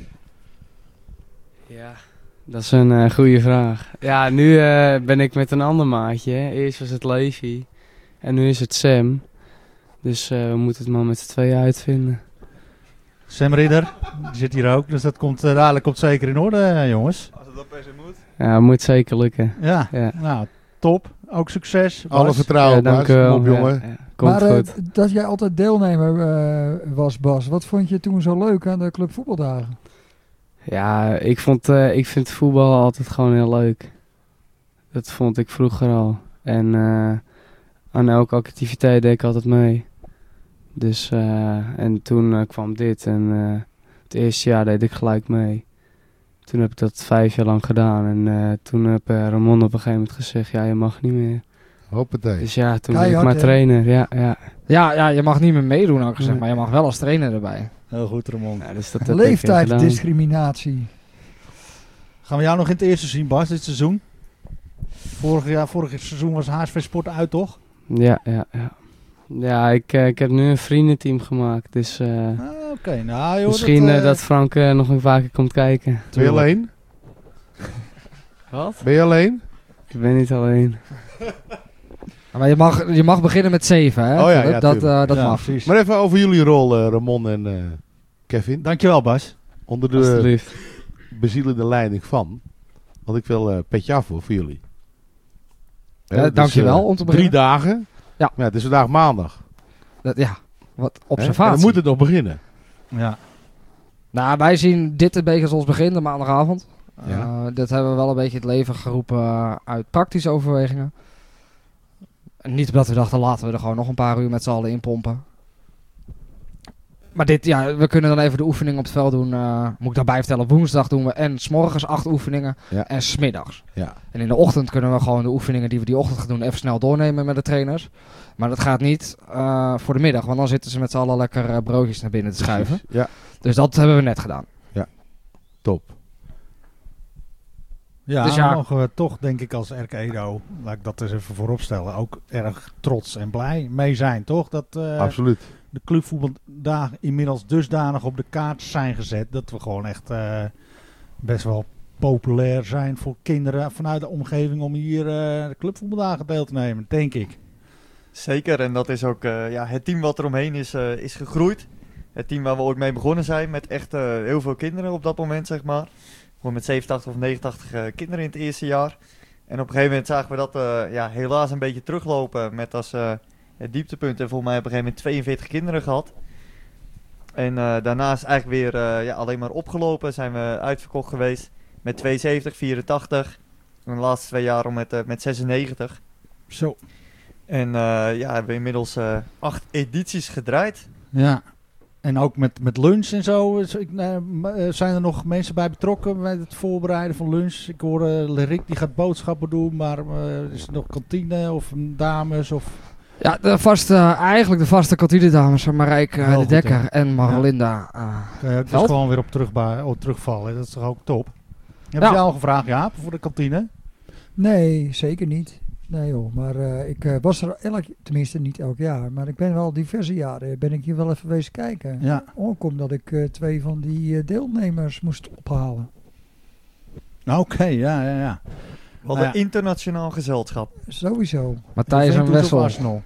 Ja, dat is een eh, goede vraag. Ja, nu eh, ben ik met een ander maatje. hè. Eerst was het Levi en nu is het Sam. Dus eh, we moeten het maar met z'n tweeën uitvinden. Sam Ridder, die zit hier ook. Dus dat komt uh, dadelijk komt zeker in orde, eh, jongens. Als het op per se moet. Ja, moet zeker lukken. Ja, Ja, nou, top. Ook succes. Bas. Alle vertrouwen, ja Bas. dank u wel. Kom op, jongen. Ja, ja. Komt maar eh, goed. dat jij altijd deelnemer eh, was, Bas. Wat vond je toen zo leuk aan de clubvoetbaldagen? Ja, ik, vond, eh, ik vind voetbal altijd gewoon heel leuk. Dat vond ik vroeger al. En eh, aan elke activiteit deed ik altijd mee. Dus, eh, en toen eh, kwam dit en eh, het eerste jaar deed ik gelijk mee. Toen heb ik dat vijf jaar lang gedaan en eh, toen heb eh, Ramon op een gegeven moment gezegd, ja je mag niet meer. Hoppatee. Dus ja, toen ben ik Keihard, maar hè? trainer. Ja, ja. Ja, ja, je mag niet meer meedoen ook gezegd, Nee. maar je mag wel als trainer erbij. Heel goed, Ramon. ja dus dat heb ik, eh, gedaan. Leeftijdsdiscriminatie. Gaan we jou nog in het eerste zien, Bas, dit seizoen? Vorig, jaar, vorig seizoen was H S V Sport uit, toch? Ja, ja, ja. Ja, ik, eh, ik heb nu een vriendenteam gemaakt, dus eh, Ah, Oké, nou joh. misschien dat, dat, eh, dat Frank eh, nog een vaker komt kijken. Ben je alleen? Wat? Ben je alleen? Ik ben niet alleen. Maar je mag, je mag beginnen met zeven, hè? Oh ja, Philip? ja, dat tuurlijk. eh, dat ja, mag. precies. Maar even over jullie rol, eh, Ramon en eh, Kevin. Dankjewel, Bas. Onder de Alsjeblieft. bezielende leiding van. Want ik wil eh petje af hoor, voor jullie. Ja, Hè, dankjewel, eh, om te Drie beginnen. dagen. Ja. Maar het is vandaag maandag. Dat, ja, wat Hè? En observatie. dan moet het nog beginnen. Ja. Nou, wij zien dit een beetje als ons begin, de maandagavond. Ja. Eh, dit hebben we wel een beetje het leven geroepen eh, uit praktische overwegingen. En niet omdat we dachten, laten we er gewoon nog een paar uur met z'n allen in pompen. Maar dit, ja, we kunnen dan even de oefening op het veld doen. eh, moet ik daarbij vertellen, woensdag doen we en 's morgens acht oefeningen Ja. en 's middags. Ja. En in de ochtend kunnen we gewoon de oefeningen die we die ochtend gaan doen even snel doornemen met de trainers. Maar dat gaat niet eh, voor de middag, want dan zitten ze met z'n allen lekker eh, broodjes naar binnen te schuiven. Precies. Ja, Dus dat hebben we net gedaan. top. Ja, Dus dan ja. mogen we toch, denk ik, als R K Edo, laat ik dat eens even voorop stellen, ook erg trots en blij mee zijn, toch? Dat, eh, Absoluut. de clubvoetbaldagen inmiddels dusdanig op de kaart zijn gezet dat we gewoon echt uh, best wel populair zijn voor kinderen vanuit de omgeving om hier uh, de clubvoetbaldagen deel te nemen, denk ik. Zeker, en dat is ook uh, ja, het team wat eromheen is, uh, is gegroeid. Het team waar we ooit mee begonnen zijn, met echt uh, heel veel kinderen op dat moment, zeg maar. Gewoon met zevenentachtig of negenentachtig uh, kinderen in het eerste jaar. En op een gegeven moment zagen we dat uh, ja, helaas een beetje teruglopen met als uh, het dieptepunt. En volgens mij op een gegeven moment tweeënveertig kinderen gehad. En uh, daarna is eigenlijk weer uh, ja, alleen maar opgelopen. Zijn we uitverkocht geweest met tweeënzeventig, vierentachtig. En de laatste twee jaar met, uh, met zesennegentig. Zo. En uh, ja, hebben we inmiddels uh, acht edities gedraaid. Ja. En ook met, met lunch en zo. Zijn er nog mensen bij betrokken bij het voorbereiden van lunch? Ik hoor uh, Lerik die gaat boodschappen doen, maar uh, is er nog kantine of dames? Of... Ja, de vaste, eigenlijk de vaste kantinedames, Marijke uh, de goed, Dekker ja. en Marlinda. Uh, Kan je ook dus gewoon weer op terug, oh, terugvallen. Dat is toch ook top? Hebben ja. ze jou al gevraagd, Jaap, voor de kantine? Nee, zeker niet. Nee joh, maar uh, ik uh, was er elk, tenminste niet elk jaar, maar ik ben wel diverse jaren, ben ik hier wel even wezen kijken. Ja. Ook omdat ik uh, twee van die uh, deelnemers moest ophalen. Oké, okay, ja, ja, ja. We hadden ja. internationaal gezelschap. Sowieso. Matthijs en Wessel. Arsenal.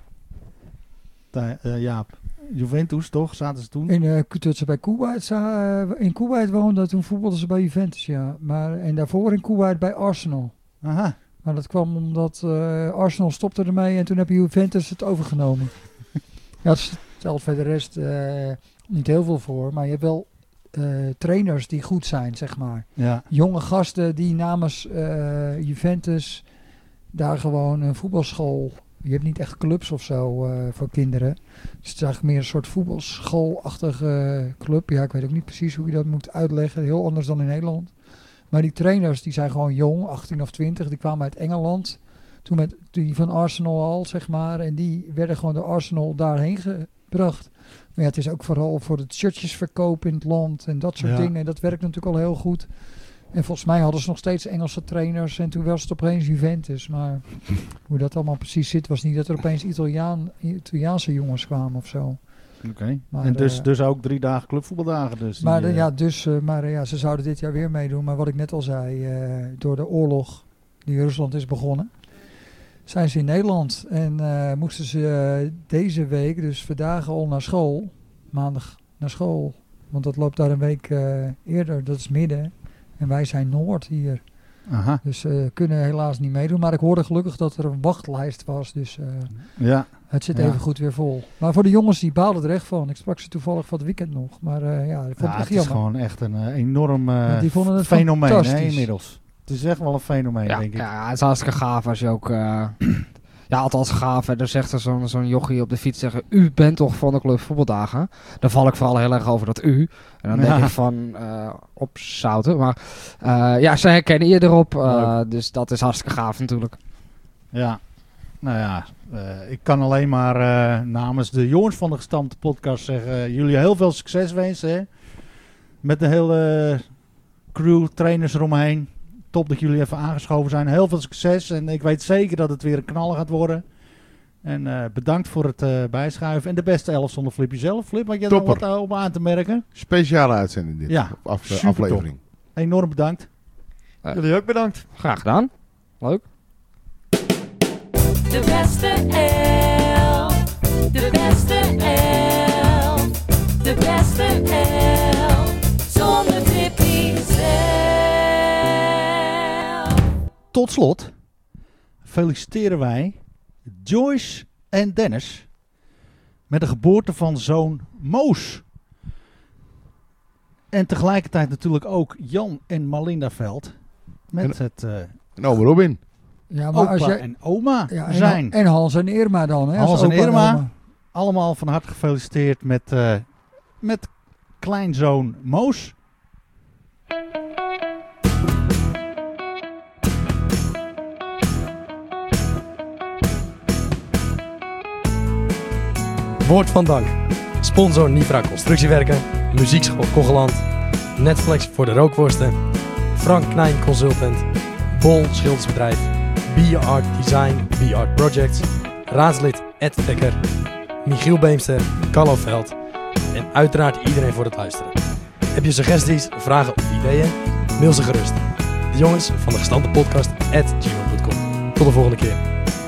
Thij, uh, Jaap. Juventus toch, zaten ze toen? In, uh, toen ze bij Kuwait, uh, in Kuwait woonden, toen voetbalden ze bij Juventus, ja. Maar, en daarvoor in Kuwait bij Arsenal. Aha. Maar dat kwam omdat uh, Arsenal stopte ermee en toen heb Juventus het overgenomen. Ja, het stelt verder de rest uh, niet heel veel voor, maar je hebt wel uh, trainers die goed zijn, zeg maar. Ja. Jonge gasten die namens uh, Juventus daar gewoon een voetbalschool... Je hebt niet echt clubs of zo uh, voor kinderen. Dus het is eigenlijk meer een soort voetbalschoolachtige club. Ja, ik weet ook niet precies hoe je dat moet uitleggen. Heel anders dan in Nederland. Maar die trainers die zijn gewoon jong, achttien of twintig. Die kwamen uit Engeland. Toen met die van Arsenal al, zeg maar. En die werden gewoon door Arsenal daarheen gebracht. Maar ja, het is ook vooral voor het shirtjesverkoop in het land. En dat soort ja. dingen. Dat werkt natuurlijk al heel goed. En volgens mij hadden ze nog steeds Engelse trainers. En toen was het opeens Juventus. Maar hoe dat allemaal precies zit, was niet dat er opeens Italiaan, Italiaanse jongens kwamen of zo. Oké. Okay. En dus, uh, dus ook drie dagen clubvoetbaldagen. Dus die, maar, uh, ja, dus, uh, maar uh, ja, ze zouden dit jaar weer meedoen. Maar wat ik net al zei, uh, door de oorlog die in Rusland is begonnen, zijn ze in Nederland. En uh, moesten ze uh, deze week, dus vandaag al naar school. Maandag naar school. Want dat loopt daar een week uh, eerder. Dat is midden. En wij zijn Noord hier. Aha. Dus uh, kunnen helaas niet meedoen. Maar ik hoorde gelukkig dat er een wachtlijst was. Dus uh, ja. het zit ja. even goed weer vol. Maar voor de jongens die baalden er echt van. Ik sprak ze toevallig van het weekend nog. Maar uh, ja, dat vond ja, ik echt het is jammer. gewoon echt een uh, enorm uh, ja, die vonden het fenomeen hè, inmiddels. Het is echt wel een fenomeen, ja, denk ik. Ja, het is hartstikke gaaf als je ook... Uh, ja, althans gaaf. Hè. Dan zegt er zo'n zo'n jochie op de fiets zeggen... U bent toch van de club voetbaldagen? Dan val ik vooral heel erg over dat u. En dan denk ja. ik van... Uh, opzouten. Maar uh, ja, ze herkennen je erop. Uh, dus dat is hartstikke gaaf natuurlijk. Ja. Nou ja, uh, ik kan alleen maar uh, namens de jongens van de Gestampte podcast zeggen... Uh, jullie heel veel succes wensen. Hè? Met de hele crew, trainers eromheen. Top dat jullie even aangeschoven zijn. Heel veel succes. En ik weet zeker dat het weer een knaller gaat worden. En uh, bedankt voor het uh, bijschuiven. En de beste elf zonder Flip jezelf. Flip, had je er nog wat uh, op aan te merken? Speciale uitzending dit. Ja, af, uh, aflevering. Top. Enorm bedankt. Uh, jullie ook bedankt. Graag gedaan. Leuk. De beste elf. De beste elf. De beste elf. Zonder Tippy zelf. Tot slot feliciteren wij Joyce en Dennis met de geboorte van zoon Moos. En tegelijkertijd natuurlijk ook Jan en Marlinda Veld met en, het... Uh, en oma Robin. Ja, maar opa als jij, en oma ja, en, zijn. En Hans en Irma dan. Hè, Hans en Irma, en allemaal van harte gefeliciteerd met, uh, met kleinzoon Moos. Woord van dank. Sponsor Nivra Constructiewerken, Muziekschool Kogeland, Netflix voor de rookworsten, Frank Knijn Consultant, Bol Schildersbedrijf, B-Art Design, B-Art Projects, raadslid Ed Dekker, Michiel Beemster, Carlo Veld en uiteraard iedereen voor het luisteren. Heb je suggesties, vragen of ideeën? Mail ze gerust. De jongens van de gestampte podcast at gmail dot com. Tot de volgende keer.